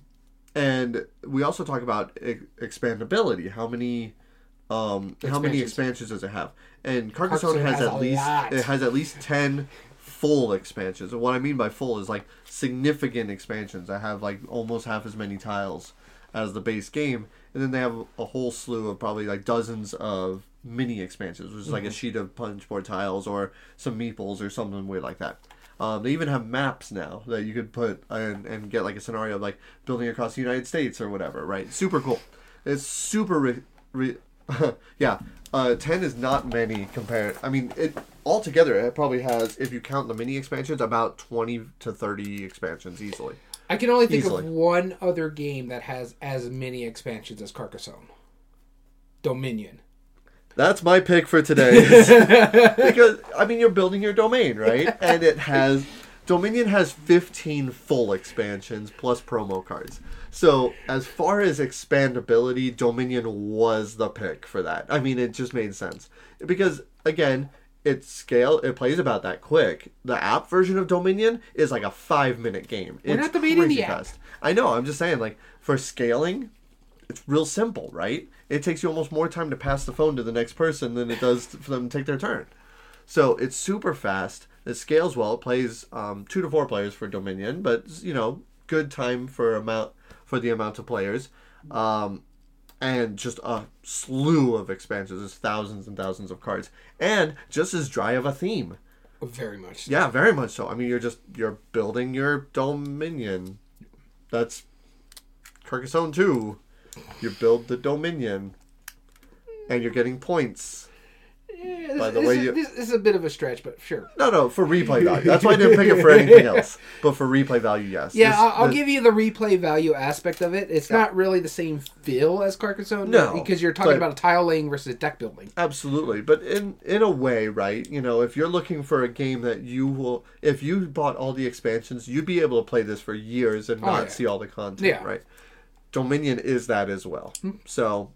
and we also talk about e- expandability. How many... Um, how many Expansions. expansions does it have? And Carcassonne, Carcassonne has, has at a least lot. it has at least ten full expansions. And what I mean by full is like significant expansions that have like almost half as many tiles as the base game, and then they have a whole slew of probably like dozens of mini expansions, which is like a sheet of punchboard tiles or some meeples or something weird like that. Um, they even have maps now that you could put and, and get like a scenario of like building across the United States or whatever, right? Super cool. It's super re- re- yeah, uh, ten is not many compared. I mean, it altogether it probably has, if you count the mini expansions, about twenty to thirty expansions easily. I can only think Easily. of one other game that has as many expansions as Carcassonne. Dominion. That's my pick for today. Because I mean, you're building your domain, right? And it has Dominion has fifteen full expansions plus promo cards. So as far as expandability, Dominion was the pick for that. I mean, it just made sense because again, its scale it plays about that quick. The app version of Dominion is like a five minute game. We're it's not debating crazy the app. fast. I know. I'm just saying, like for scaling, it's real simple, right? It takes you almost more time to pass the phone to the next person than it does for them to take their turn. So it's super fast. It scales well. It plays um, two to four players for Dominion, but you know, good time for amount for the amount of players, um, and just a slew of expansions. There's thousands and thousands of cards, and just as dry of a theme. Very much. Yeah, very much so. I mean, you're just you're building your Dominion. That's Carcassonne two. You build the Dominion, and you're getting points. Yeah, this, By the this way is, you- this is a bit of a stretch, but sure. No, no, for replay value. That's why I didn't pick it for anything else. But for replay value, yes. Yeah, This- I'll, I'll this- give you the replay value aspect of it. It's Yeah. not really the same feel as Carcassonne. No, because you're talking but- about a tile laying versus deck building. Absolutely, but in in a way, right? You know, if you're looking for a game that you will, if you bought all the expansions, you'd be able to play this for years and Oh, not yeah. see all the content, Yeah. right? Dominion is that as well. Hmm. So,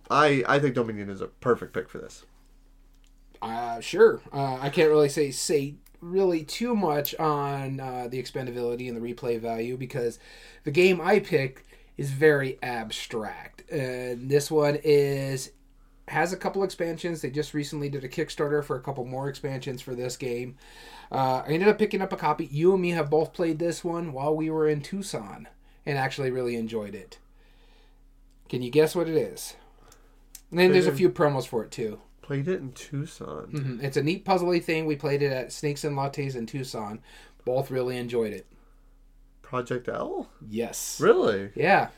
I I think Dominion is a perfect pick for this. Uh, sure. Uh, I can't really say say really too much on uh, the expandability and the replay value because the game I picked is very abstract. And this one is has a couple expansions. They just recently did a Kickstarter for a couple more expansions for this game. Uh, I ended up picking up a copy. You and me have both played this one while we were in Tucson and actually really enjoyed it. Can you guess what it is? And then there's a few promos for it too. Played it in Tucson. Mhm. It's a neat puzzly thing. We played it at Snakes and Lattes in Tucson. Both really enjoyed it. Project L? Yes. Really? Yeah.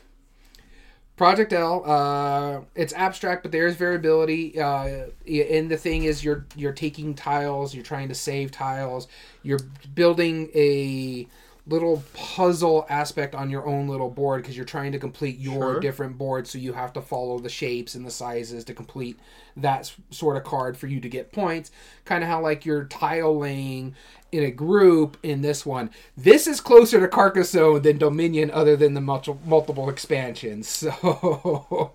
Project L. Uh, it's abstract, but there is variability. Uh, and the thing is, you're you're taking tiles. You're trying to save tiles. You're building a little puzzle aspect on your own little board because you're trying to complete your Sure. different boards, so you have to follow the shapes and the sizes to complete that s- sort of card for you to get points. Kind of how like you're tile laying in a group in this one. This is closer to Carcassonne than Dominion, other than the multi- multiple expansions. So,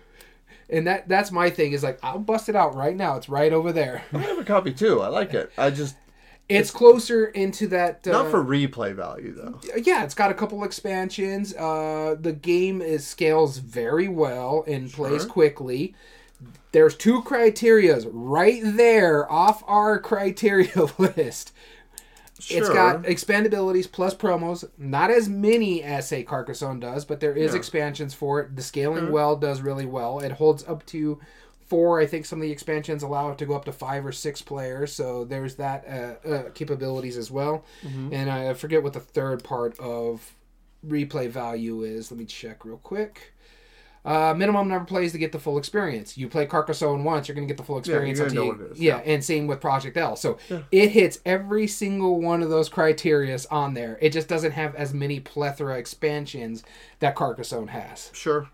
and that that's my thing is like I'll bust it out right now. It's right over there. I have a copy too. I like it. I just It's closer into that. Uh, not for replay value though. Yeah, it's got a couple expansions. Uh, the game is scales very well and plays Sure. quickly. There's two criterias right there off our criteria list. Sure. It's got expandabilities plus promos. Not as many as, say, Carcassonne does, but there is Yeah. expansions for it. The scaling Mm-hmm. well does really well. It holds up to four. I think some of the expansions allow it to go up to five or six players, so there's that uh, uh, capabilities as well. Mm-hmm. And I forget what the third part of replay value is. Let me check real quick. Uh, minimum number of plays to get the full experience. You play Carcassonne once, you're going to get the full experience. you're gonna until know you- what it is, yeah, yeah. and same with Project L. So Yeah. it hits every single one of those criterias on there. It just doesn't have as many plethora expansions that Carcassonne has. Sure.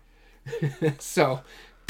So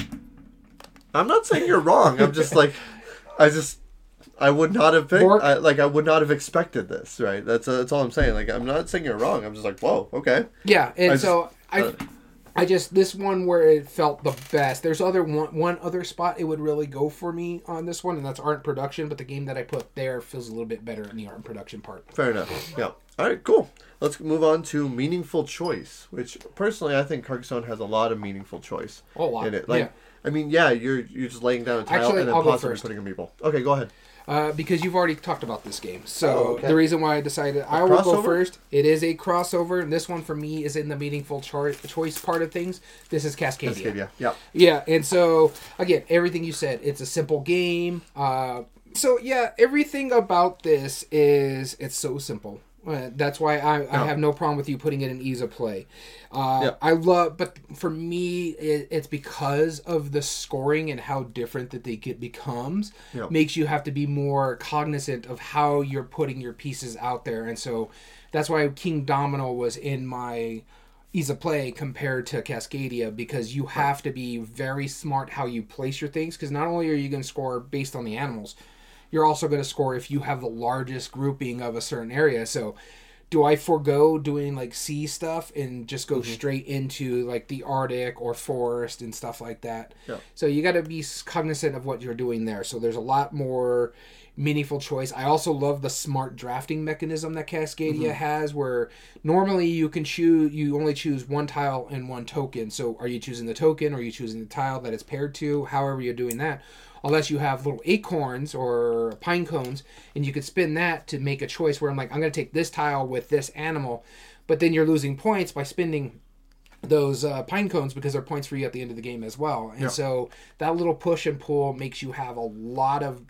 I'm not saying you're wrong. I'm just like, I just, I would not have picked, Bork- I, like, I would not have expected this, right? That's uh, that's all I'm saying. Like, I'm not saying you're wrong. I'm just like, whoa, okay. yeah, and I so just- I. uh, I just this one where it felt the best. There's other one one other spot it would really go for me on this one, and that's art and production. But the game that I put there feels a little bit better in the art and production part. Fair enough. Yeah. All right, cool. Let's move on to meaningful choice, which personally I think Carcassonne has a lot of meaningful choice Oh, a lot. in it. Like, Yeah. I mean, yeah, you're you're just laying down a tile Actually, and then I'll go possibly first. putting a meeple. Okay, go ahead. Uh, because you've already talked about this game. So Oh, okay. the reason why I decided I will go crossover? first, it is a crossover, and this one for me is in the meaningful char- choice part of things. This is Cascadia. Cascadia. Yeah. Yeah, and so, again, everything you said, it's a simple game. Uh, so, yeah, everything about this is, it's so simple. Uh, that's why I, I Yeah. have no problem with you putting it in ease of play. Uh, Yeah. I love, but for me, it, it's because of the scoring and how different that they get becomes, Yeah. makes you have to be more cognizant of how you're putting your pieces out there. And so that's why King Domino was in my ease of play compared to Cascadia, because you have to be very smart how you place your things, because not only are you going to score based on the animals, you're also going to score if you have the largest grouping of a certain area. So do I forego doing like sea stuff and just go Mm-hmm. straight into like the Arctic or forest and stuff like that? Yeah. So you got to be cognizant of what you're doing there. So there's a lot more meaningful choice. I also love the smart drafting mechanism that Cascadia Mm-hmm. has, where normally you can choose, you only choose one tile and one token. So are you choosing the token, or are you choosing the tile that it's paired to? However you're doing that. Unless you have little acorns or pine cones, and you could spin that to make a choice where I'm like, I'm going to take this tile with this animal, but then you're losing points by spending those uh, pine cones because they're points for you at the end of the game as well. And Yeah. so that little push and pull makes you have a lot of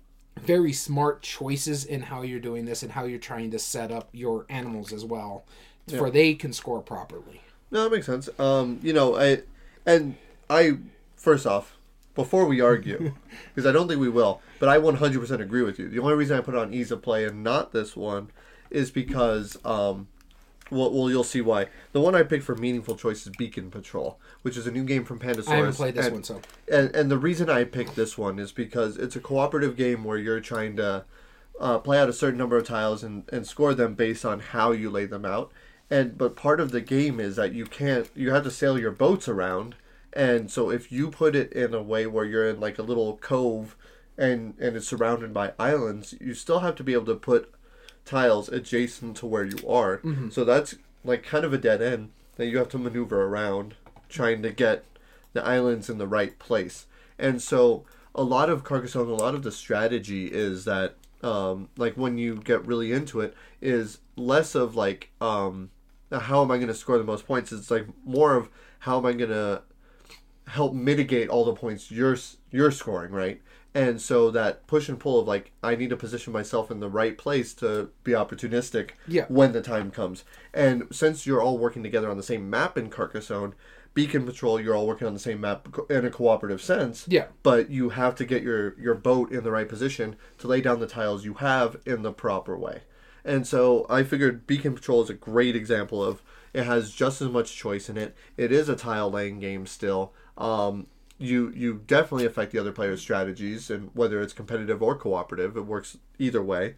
very smart choices in how you're doing this and how you're trying to set up your animals as well, Yeah. for they can score properly. No, that makes sense. Um, you know, I and I first off, before we argue, because I don't think we will, but I one hundred percent agree with you. The only reason I put it on ease of play and not this one is because, um, well, well, you'll see why. The one I picked for meaningful choice is Beacon Patrol, which is a new game from Pandasaurus. I haven't played this and, one, so And, and the reason I picked this one is because it's a cooperative game where you're trying to uh, play out a certain number of tiles and, and score them based on how you lay them out. And but part of the game is that you can't, you have to sail your boats around. And so if you put it in a way where you're in like a little cove and, and it's surrounded by islands, you still have to be able to put tiles adjacent to where you are. Mm-hmm. So that's like kind of a dead end that you have to maneuver around trying to get the islands in the right place. And so a lot of Carcassonne, a lot of the strategy is that um, like when you get really into it is less of like um, how am I going to score the most points? It's like more of how am I going to help mitigate all the points you're you're scoring, right? And so that push and pull of like I need to position myself in the right place to be opportunistic Yeah. when the time comes. And since you're all working together on the same map in Carcassonne, Beacon Patrol, you're all working on the same map in a cooperative sense. Yeah. But you have to get your your boat in the right position to lay down the tiles you have in the proper way. And so I figured Beacon Patrol is a great example of it has just as much choice in it. It is a tile laying game still. Um, you you definitely affect the other player's strategies, and whether it's competitive or cooperative, it works either way.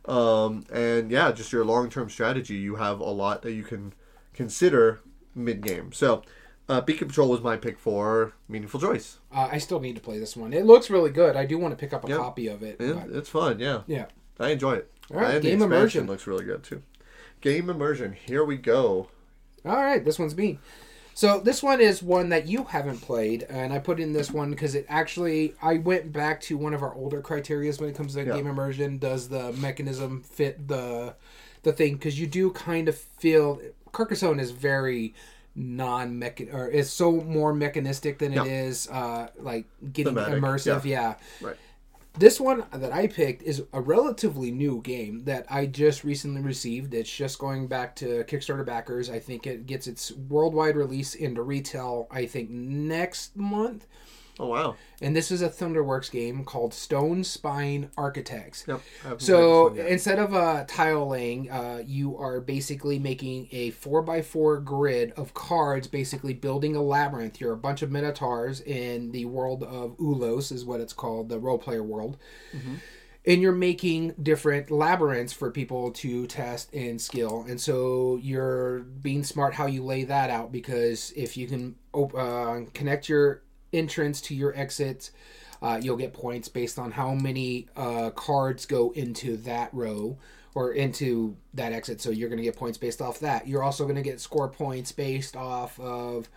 Um, and yeah, just your long term strategy, you have a lot that you can consider mid game. So uh, Beacon Patrol was my pick for meaningful choice. Uh, I still need to play this one. It looks really good. I do want to pick up a Yeah. copy of it. It, but- it's fun, yeah. yeah. I enjoy it. All right, and the game expansion immersion. looks really good too. Game immersion. Here we go. All right, this one's me. So this one is one that you haven't played, and I put in this one because it actually, I went back to one of our older criterias when it comes to Yeah. game immersion. Does the mechanism fit the the thing? Because you do kind of feel Carcassonne is very non-mechan or is so more mechanistic than Yeah. it is uh, like getting Thematic, immersive. Yeah. Right. This one that I picked is a relatively new game that I just recently received. It's just going back to Kickstarter backers. I think it gets its worldwide release into retail, I think, next month. Oh, wow. And this is a Thunderworks game called Stone Spine Architects. Yep. I haven't So played this one yet. instead of uh, tile laying, uh, you are basically making a four by four grid of cards, basically building a labyrinth. You're a bunch of minotaurs in the world of Ulos, is what it's called, the role player world. Mm-hmm. And you're making different labyrinths for people to test and skill. And so you're being smart how you lay that out, because if you can op- uh, connect your entrance to your exit, uh, you'll get points based on how many uh, cards go into that row or into that exit. So you're going to get points based off that. You're also going to get score points based off of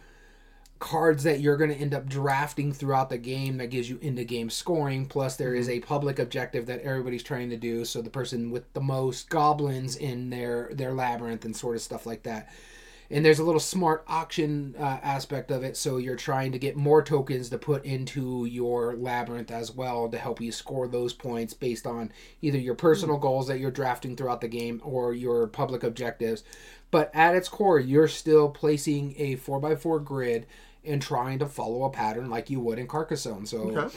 cards that you're going to end up drafting throughout the game that gives you into game scoring. Plus there is a public objective that everybody's trying to do, so the person with the most goblins in their their labyrinth and sort of stuff like that. And there's a little smart auction uh, aspect of it, so you're trying to get more tokens to put into your labyrinth as well to help you score those points based on either your personal goals that you're drafting throughout the game or your public objectives. But at its core, you're still placing a four by four grid and trying to follow a pattern like you would in Carcassonne. So, Okay.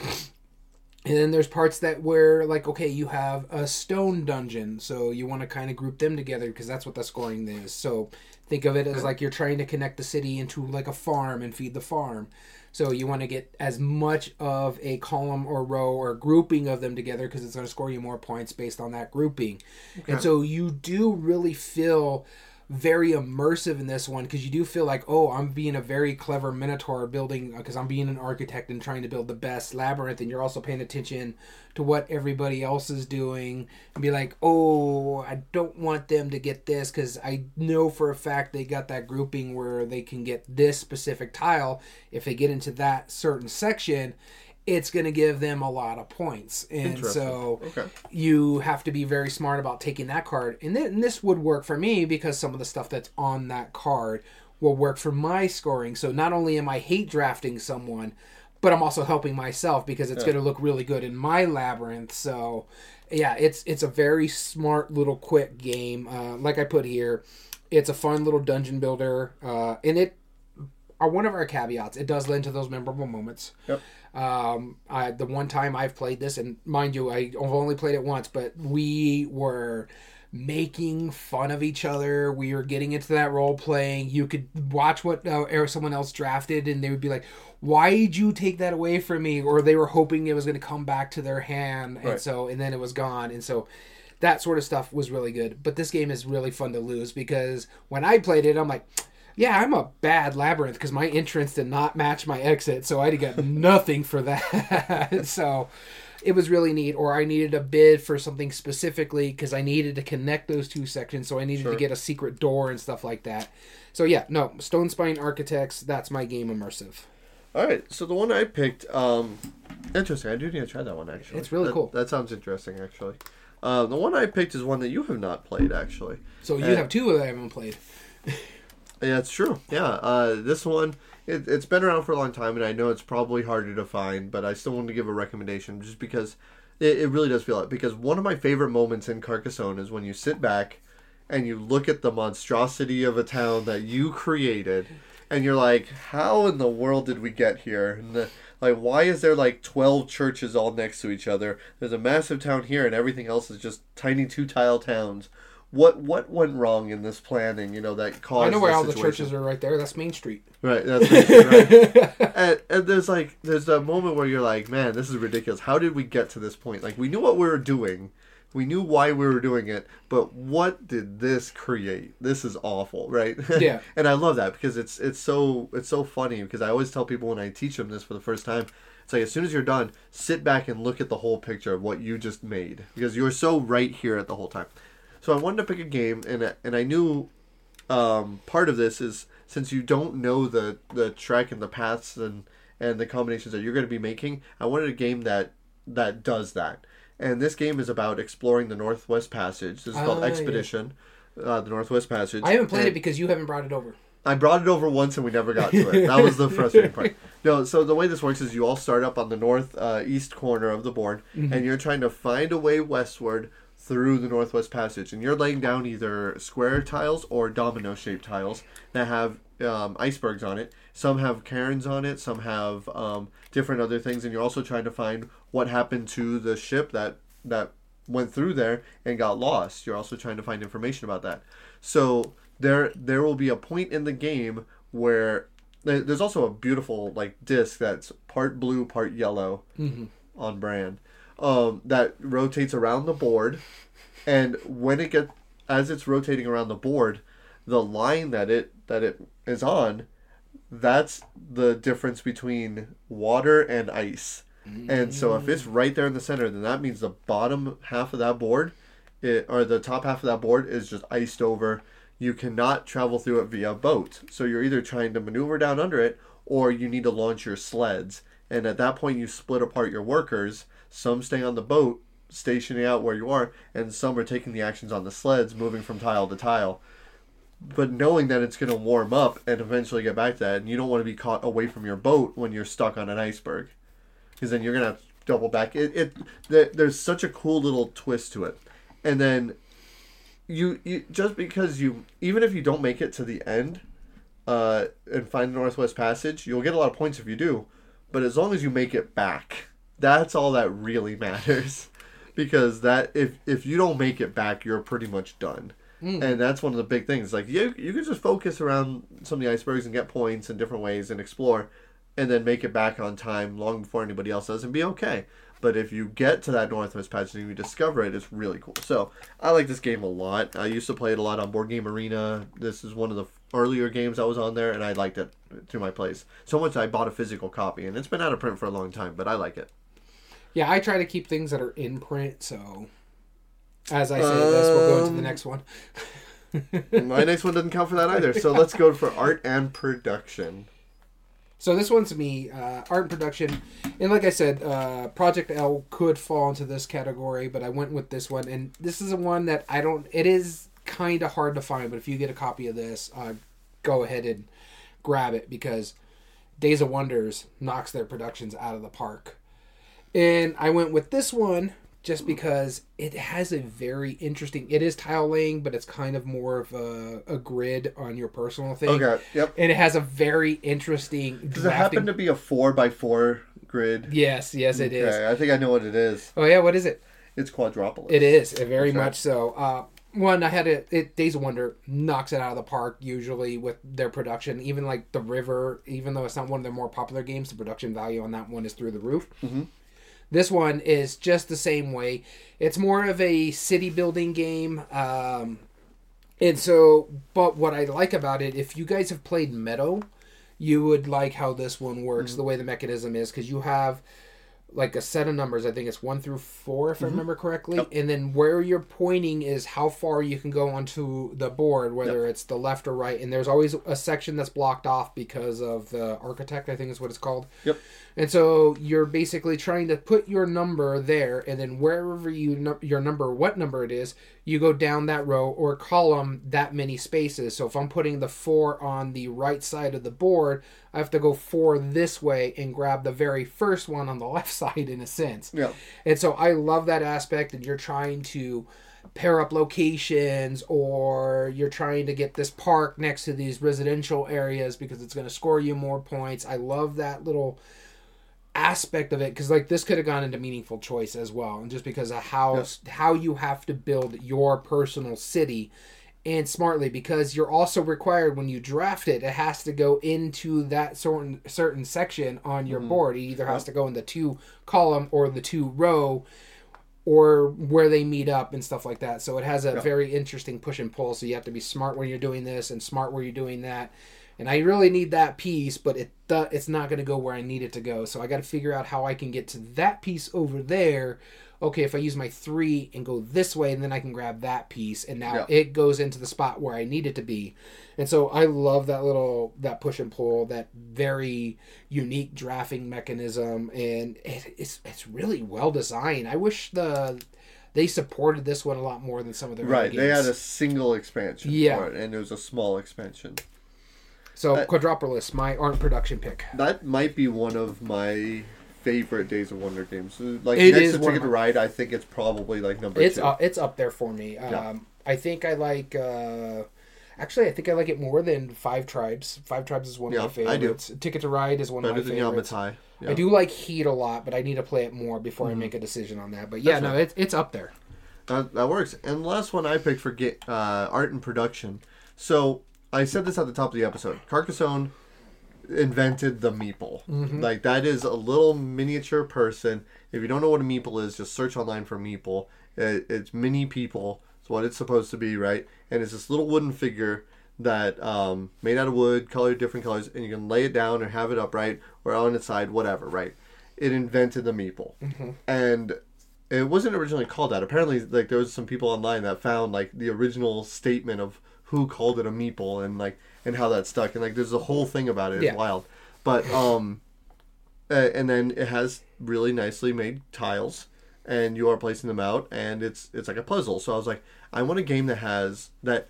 and then there's parts that where, like, okay, you have a stone dungeon, so you want to kind of group them together because that's what the scoring is. So think of it as like you're trying to connect the city into like a farm and feed the farm. So you want to get as much of a column or row or grouping of them together because it's going to score you more points based on that grouping. Okay. And so you do really feel very immersive in this one because you do feel like, oh, I'm being a very clever minotaur building, because I'm being an architect and trying to build the best labyrinth, and you're also paying attention to what everybody else is doing and be like, oh, I don't want them to get this because I know for a fact they got that grouping where they can get this specific tile. If they get into that certain section, it's going to give them a lot of points. And so Okay. you have to be very smart about taking that card. And, th- and this would work for me because some of the stuff that's on that card will work for my scoring. So not only am I hate drafting someone, but I'm also helping myself because it's Yeah. going to look really good in my labyrinth. So yeah, it's it's a very smart little quick game. Uh, like I put here, it's a fun little dungeon builder. Uh, and it, are one of our caveats, it does lend to those memorable moments. Yep. Um, I, the one time I've played this, and mind you, I've only played it once, but we were making fun of each other. We were getting into that role playing. You could watch what uh, someone else drafted, and they would be like, "Why did you take that away from me?" Or they were hoping it was going to come back to their hand, and Right. so and then it was gone, and so that sort of stuff was really good. But this game is really fun to lose because when I played it, I'm like, yeah, I'm a bad labyrinth because my entrance did not match my exit, so I got nothing for that. So it was really neat. Or I needed a bid for something specifically because I needed to connect those two sections, so I needed Sure. to get a secret door and stuff like that. So yeah, no, Stone Spine Architects, that's my game immersive. All right. So the one I picked, um, interesting. I do need to try that one actually. It's really That- cool. That sounds interesting actually. Uh, the one I picked is one that you have not played actually. So you Uh, have two that I haven't played. Yeah, it's true. Yeah, uh, this one, it, it's been around for a long time, and I know it's probably harder to find, but I still want to give a recommendation just because it, it really does feel it. Because one of my favorite moments in Carcassonne is when you sit back and you look at the monstrosity of a town that you created, and you're like, how in the world did we get here? And the, like, why is there like twelve churches all next to each other? There's a massive town here, and everything else is just tiny two-tile towns. What what went wrong in this planning, you know, that caused I know where this all the situation? churches are right there. That's Main Street. Right, that's right. and, and there's like there's a moment where you're like, man, this is ridiculous. How did we get to this point? Like, we knew what we were doing, we knew why we were doing it, but what did this create? This is awful, right? Yeah. And I love that because it's it's so it's so funny because I always tell people when I teach them this for the first time, it's like as soon as you're done, sit back and look at the whole picture of what you just made because you're so right here at the whole time. So I wanted to pick a game, and and I knew um, part of this is since you don't know the the trek and the paths and and the combinations that you're going to be making, I wanted a game that that does that. And this game is about exploring the Northwest Passage. This is called Ah, Expedition, uh, the Northwest Passage. I haven't played and it because you haven't brought it over. I brought it over once and we never got to it. That was the frustrating part. No, so the way this works is you all start up on the north uh, east corner of the board, mm-hmm. and you're trying to find a way westward through the Northwest Passage. And you're laying down either square tiles or domino-shaped tiles that have um, icebergs on it. Some have cairns on it. Some have um, different other things. And you're also trying to find what happened to the ship that that went through there and got lost. You're also trying to find information about that. So there there will be a point in the game where there's also a beautiful like disc that's part blue, part yellow, mm-hmm. on brand, um, that rotates around the board, and when it get as it's rotating around the board, the line that it that it is on, that's the difference between water and ice. Mm-hmm. And so if it's right there in the center, then that means the bottom half of that board, it, or the top half of that board is just iced over. You cannot travel through it via boat. So you're either trying to maneuver down under it, or you need to launch your sleds. And at that point, you split apart your workers. Some stay on the boat, stationing out where you are, and some are taking the actions on the sleds, moving from tile to tile. But knowing that it's going to warm up and eventually get back to that, and you don't want to be caught away from your boat when you're stuck on an iceberg, because then you're going to have to double back. It, it there, there's such a cool little twist to it. And then You, you just because you even if you don't make it to the end uh, and find the Northwest Passage, you'll get a lot of points if you do, but as long as you make it back, that's all that really matters. Because that if if you don't make it back, you're pretty much done. Mm. And that's one of the big things. Like you you can just focus around some of the icebergs and get points in different ways and explore, and then make it back on time long before anybody else does and be okay. But if you get to that Northwest Passage and you discover it, it's really cool. So I like this game a lot. I used to play it a lot on Board Game Arena. This is one of the earlier games that was on there, and I liked it through my place. So much I bought a physical copy, and it's been out of print for a long time, but I like it. Yeah, I try to keep things that are in print, so as I say um, this, we'll go into the next one. My next one doesn't count for that either, so let's go for art and production. So this one's me, uh, art and production. And like I said, uh, Project L could fall into this category, but I went with this one. And this is a one that I don't... It is kind of hard to find, but if you get a copy of this, uh, go ahead and grab it, because Days of Wonders knocks their productions out of the park. And I went with this one just because it has a very interesting... It is tile laying, but it's kind of more of a, a grid on your personal thing. Okay, yep. And it has a very interesting... Does drafting... it happen to be a four by four grid? Yes, yes it okay, is. I think I know what it is. Oh yeah, what is it? It's Quadropolis. It is, very That's much right. so. Uh, one, I had it, it... Days of Wonder knocks it out of the park, usually, with their production. Even like The River, even though it's not one of their more popular games, the production value on that one is through the roof. Mm-hmm. This one is just the same way. It's more of a city building game. Um, and so, but what I like about it, if you guys have played Meadow, you would like how this one works, mm-hmm. the way the mechanism is, because you have like a set of numbers. I think it's one through four, if mm-hmm. I remember correctly. Yep. And then where you're pointing is how far you can go onto the board, whether yep. it's the left or right. And there's always a section that's blocked off because of the architect, I think is what it's called. Yep. And so you're basically trying to put your number there, and then wherever you your number, what number it is, you go down that row or column that many spaces. So if I'm putting the four on the right side of the board, I have to go four this way and grab the very first one on the left side, in a sense. Yeah. And so I love that aspect, and you're trying to pair up locations, or you're trying to get this park next to these residential areas because it's going to score you more points. I love that little aspect of it, because like this could have gone into meaningful choice as well, and just because of how yes. how you have to build your personal city, and smartly, because you're also required when you draft it, it has to go into that certain certain section on your mm-hmm. board. It either has to go in the two column or the two row, or where they meet up and stuff like that. So it has a yeah. very interesting push and pull. So you have to be smart when you're doing this and smart where you're doing that. and I really need that piece, but it th- it's not going to go where I need it to go. So I got to figure out how I can get to that piece over there. Okay, if I use my three and go this way, and then I can grab that piece, and now yeah. it goes into the spot where I need it to be. And so I love that little, that push and pull, that very unique drafting mechanism, and it, it's it's really well designed. I wish the they supported this one a lot more than some of their right. other games. They had a single expansion yeah. for it, and it was a small expansion. So that, Quadropolis, my art production pick. That might be one of my favorite Days of Wonder games. Like it next is to Ticket to Ride, I think it's probably like number it's two. Uh, it's up there for me. Um, yeah. I think I like. Uh, actually, I think I like it more than Five Tribes. Five Tribes is one yeah, of my favorites. I do. Ticket to Ride is one Better of my favorites. Better than Yamatai. Yeah. I do like Heat a lot, but I need to play it more before mm-hmm. I make a decision on that. But yeah, That's no, right. it's it's up there. That, that works. And the last one I picked for get, uh, art and production. So I said this at the top of the episode. Carcassonne invented the meeple. Mm-hmm. Like, that is a little miniature person. If you don't know what a meeple is, just search online for meeple. It, it's mini people. It's what it's supposed to be, right? And it's this little wooden figure that um, made out of wood, colored different colors, and you can lay it down or have it upright or on its side, whatever, right? It invented the meeple. Mm-hmm. And it wasn't originally called that. Apparently, like, there was some people online that found, like, the original statement of who called it a meeple and, like, and how that stuck. And, like, there's a whole thing about it. It's yeah. wild. But, um, uh, and then it has really nicely made tiles, and you are placing them out, and it's it's like a puzzle. So I was like, I want a game that has, that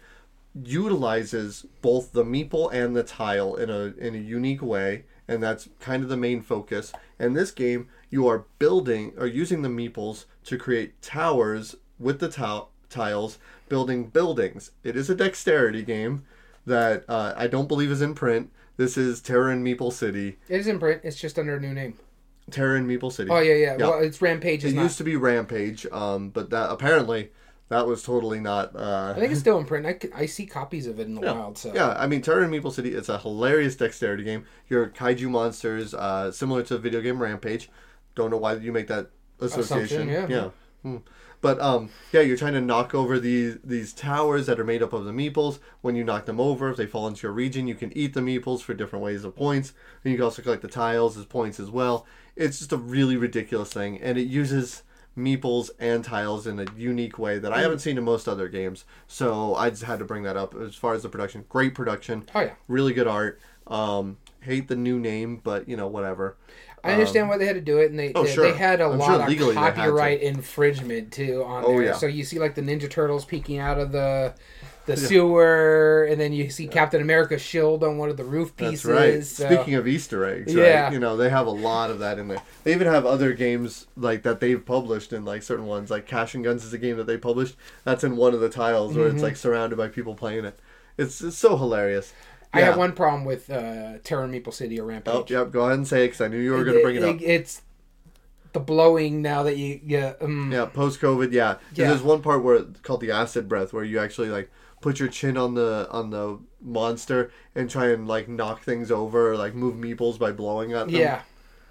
utilizes both the meeple and the tile in a in a unique way, and that's kind of the main focus. And this game, you are building, or using the meeples to create towers with the tile tiles, building buildings. It is a dexterity game that uh, I don't believe is in print. This is Terror in Meeple City. It is in print. It's just under a new name. Terror in Meeple City. Oh, yeah, yeah. yeah. Well, it's Rampage. It not... used to be Rampage, um, but that apparently that was totally not... Uh... I think it's still in print. I, I see copies of it in the yeah. wild. So Yeah, I mean, Terror in Meeple City, it's a hilarious dexterity game. Your kaiju monsters, uh, similar to the video game Rampage. Don't know why you make that association. Yeah. yeah. Hmm. But, um, yeah, you're trying to knock over these these towers that are made up of the meeples. When you knock them over, if they fall into your region, you can eat the meeples for different ways of points. And you can also collect the tiles as points as well. It's just a really ridiculous thing. And it uses meeples and tiles in a unique way that I haven't seen in most other games. So I just had to bring that up. As far as the production, great production. Oh, yeah. Really good art. Um, hate the new name, but, you know, whatever. I understand um, why they had to do it, and they oh, they, sure. they had a I'm lot sure of copyright infringement too on oh, there. Yeah. So you see like the Ninja Turtles peeking out of the the yeah. sewer, and then you see yeah. Captain America's shield on one of the roof pieces. That's right. So. Speaking of Easter eggs, right? Yeah. You know, they have a lot of that in there. They even have other games like that they've published in like certain ones. Like Cash and Guns is a game that they published. That's in one of the tiles where mm-hmm. it's like surrounded by people playing it. It's it's so hilarious. I yeah. have one problem with uh, Terror in Meeple City or Rampage. Oh, yep. Go ahead and say it because I knew you were going to bring it, it up. It's the blowing now that you... Yeah, um, yeah post-COVID, yeah. yeah. There's one part where it's called the acid breath where you actually like put your chin on the on the monster and try and like knock things over or like move meeples by blowing at them. Yeah.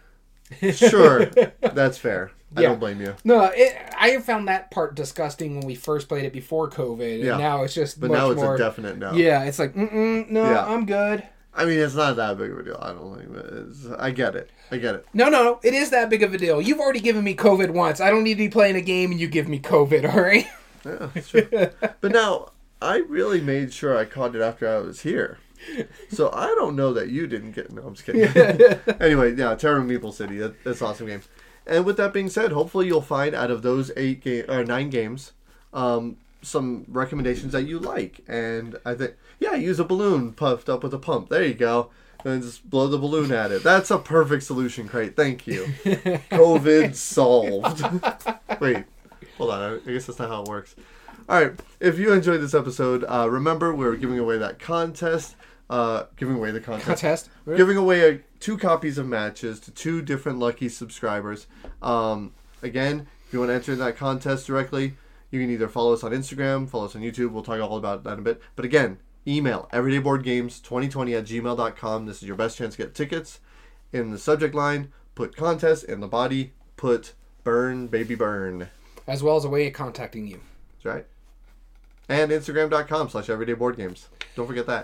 Sure. That's fair. I yeah. don't blame you. No, it, I have found that part disgusting when we first played it before COVID, and yeah. now it's just But much now it's more, a definite no. Yeah, it's like, mm-mm, no, yeah. I'm good. I mean, it's not that big of a deal. I don't think. But it's, I get it. I get it. No, no, it is that big of a deal. You've already given me COVID once. I don't need to be playing a game and you give me COVID, all right? Yeah, that's true. But now, I really made sure I caught it after I was here. So I don't know that you didn't get... No, I'm just kidding. Anyway, yeah, Terror in Meeple City. That, that's an awesome game. And with that being said, hopefully you'll find out of those eight game or nine games, um, some recommendations that you like. And I think, yeah, use a balloon puffed up with a pump. There you go. And just blow the balloon at it. That's a perfect solution, Crate. Thank you. COVID solved. Wait, hold on. I guess that's not how it works. All right. If you enjoyed this episode, uh, remember we're giving away that contest. Uh, giving away the contest. Contest. Really? Giving away a, two copies of matches to two different lucky subscribers. Um, again, if you want to enter that contest directly, you can either follow us on Instagram, follow us on YouTube. We'll talk all about that in a bit. But again, email everydayboardgames twenty twenty at gmail dot com. This is your best chance to get tickets. In the subject line, put contest. In the body, put burn, baby burn. As well as a way of contacting you. That's right. And Instagram dot com slash everydayboardgames. Don't forget that.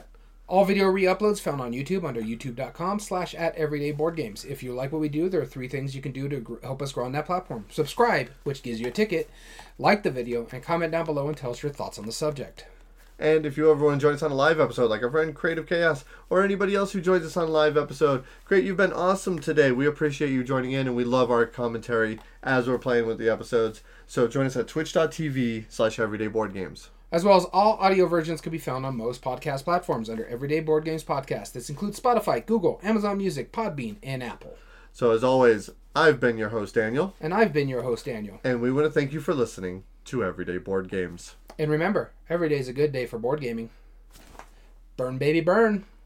All video re-uploads found on YouTube under youtube.com slash at everydayboardgames. If you like what we do, there are three things you can do to gr- help us grow on that platform. Subscribe, which gives you a ticket, like the video, and comment down below and tell us your thoughts on the subject. And if you ever want to join us on a live episode, like our friend Creative Chaos, or anybody else who joins us on a live episode, great, you've been awesome today. We appreciate you joining in, and we love our commentary as we're playing with the episodes. So join us at twitch.tv slash everydayboardgames. As well as all audio versions can be found on most podcast platforms under Everyday Board Games Podcast. This includes Spotify, Google, Amazon Music, Podbean, and Apple. So as always, I've been your host, Daniel. And I've been your host, Daniel. And we want to thank you for listening to Everyday Board Games. And remember, every day is a good day for board gaming. Burn, baby, burn.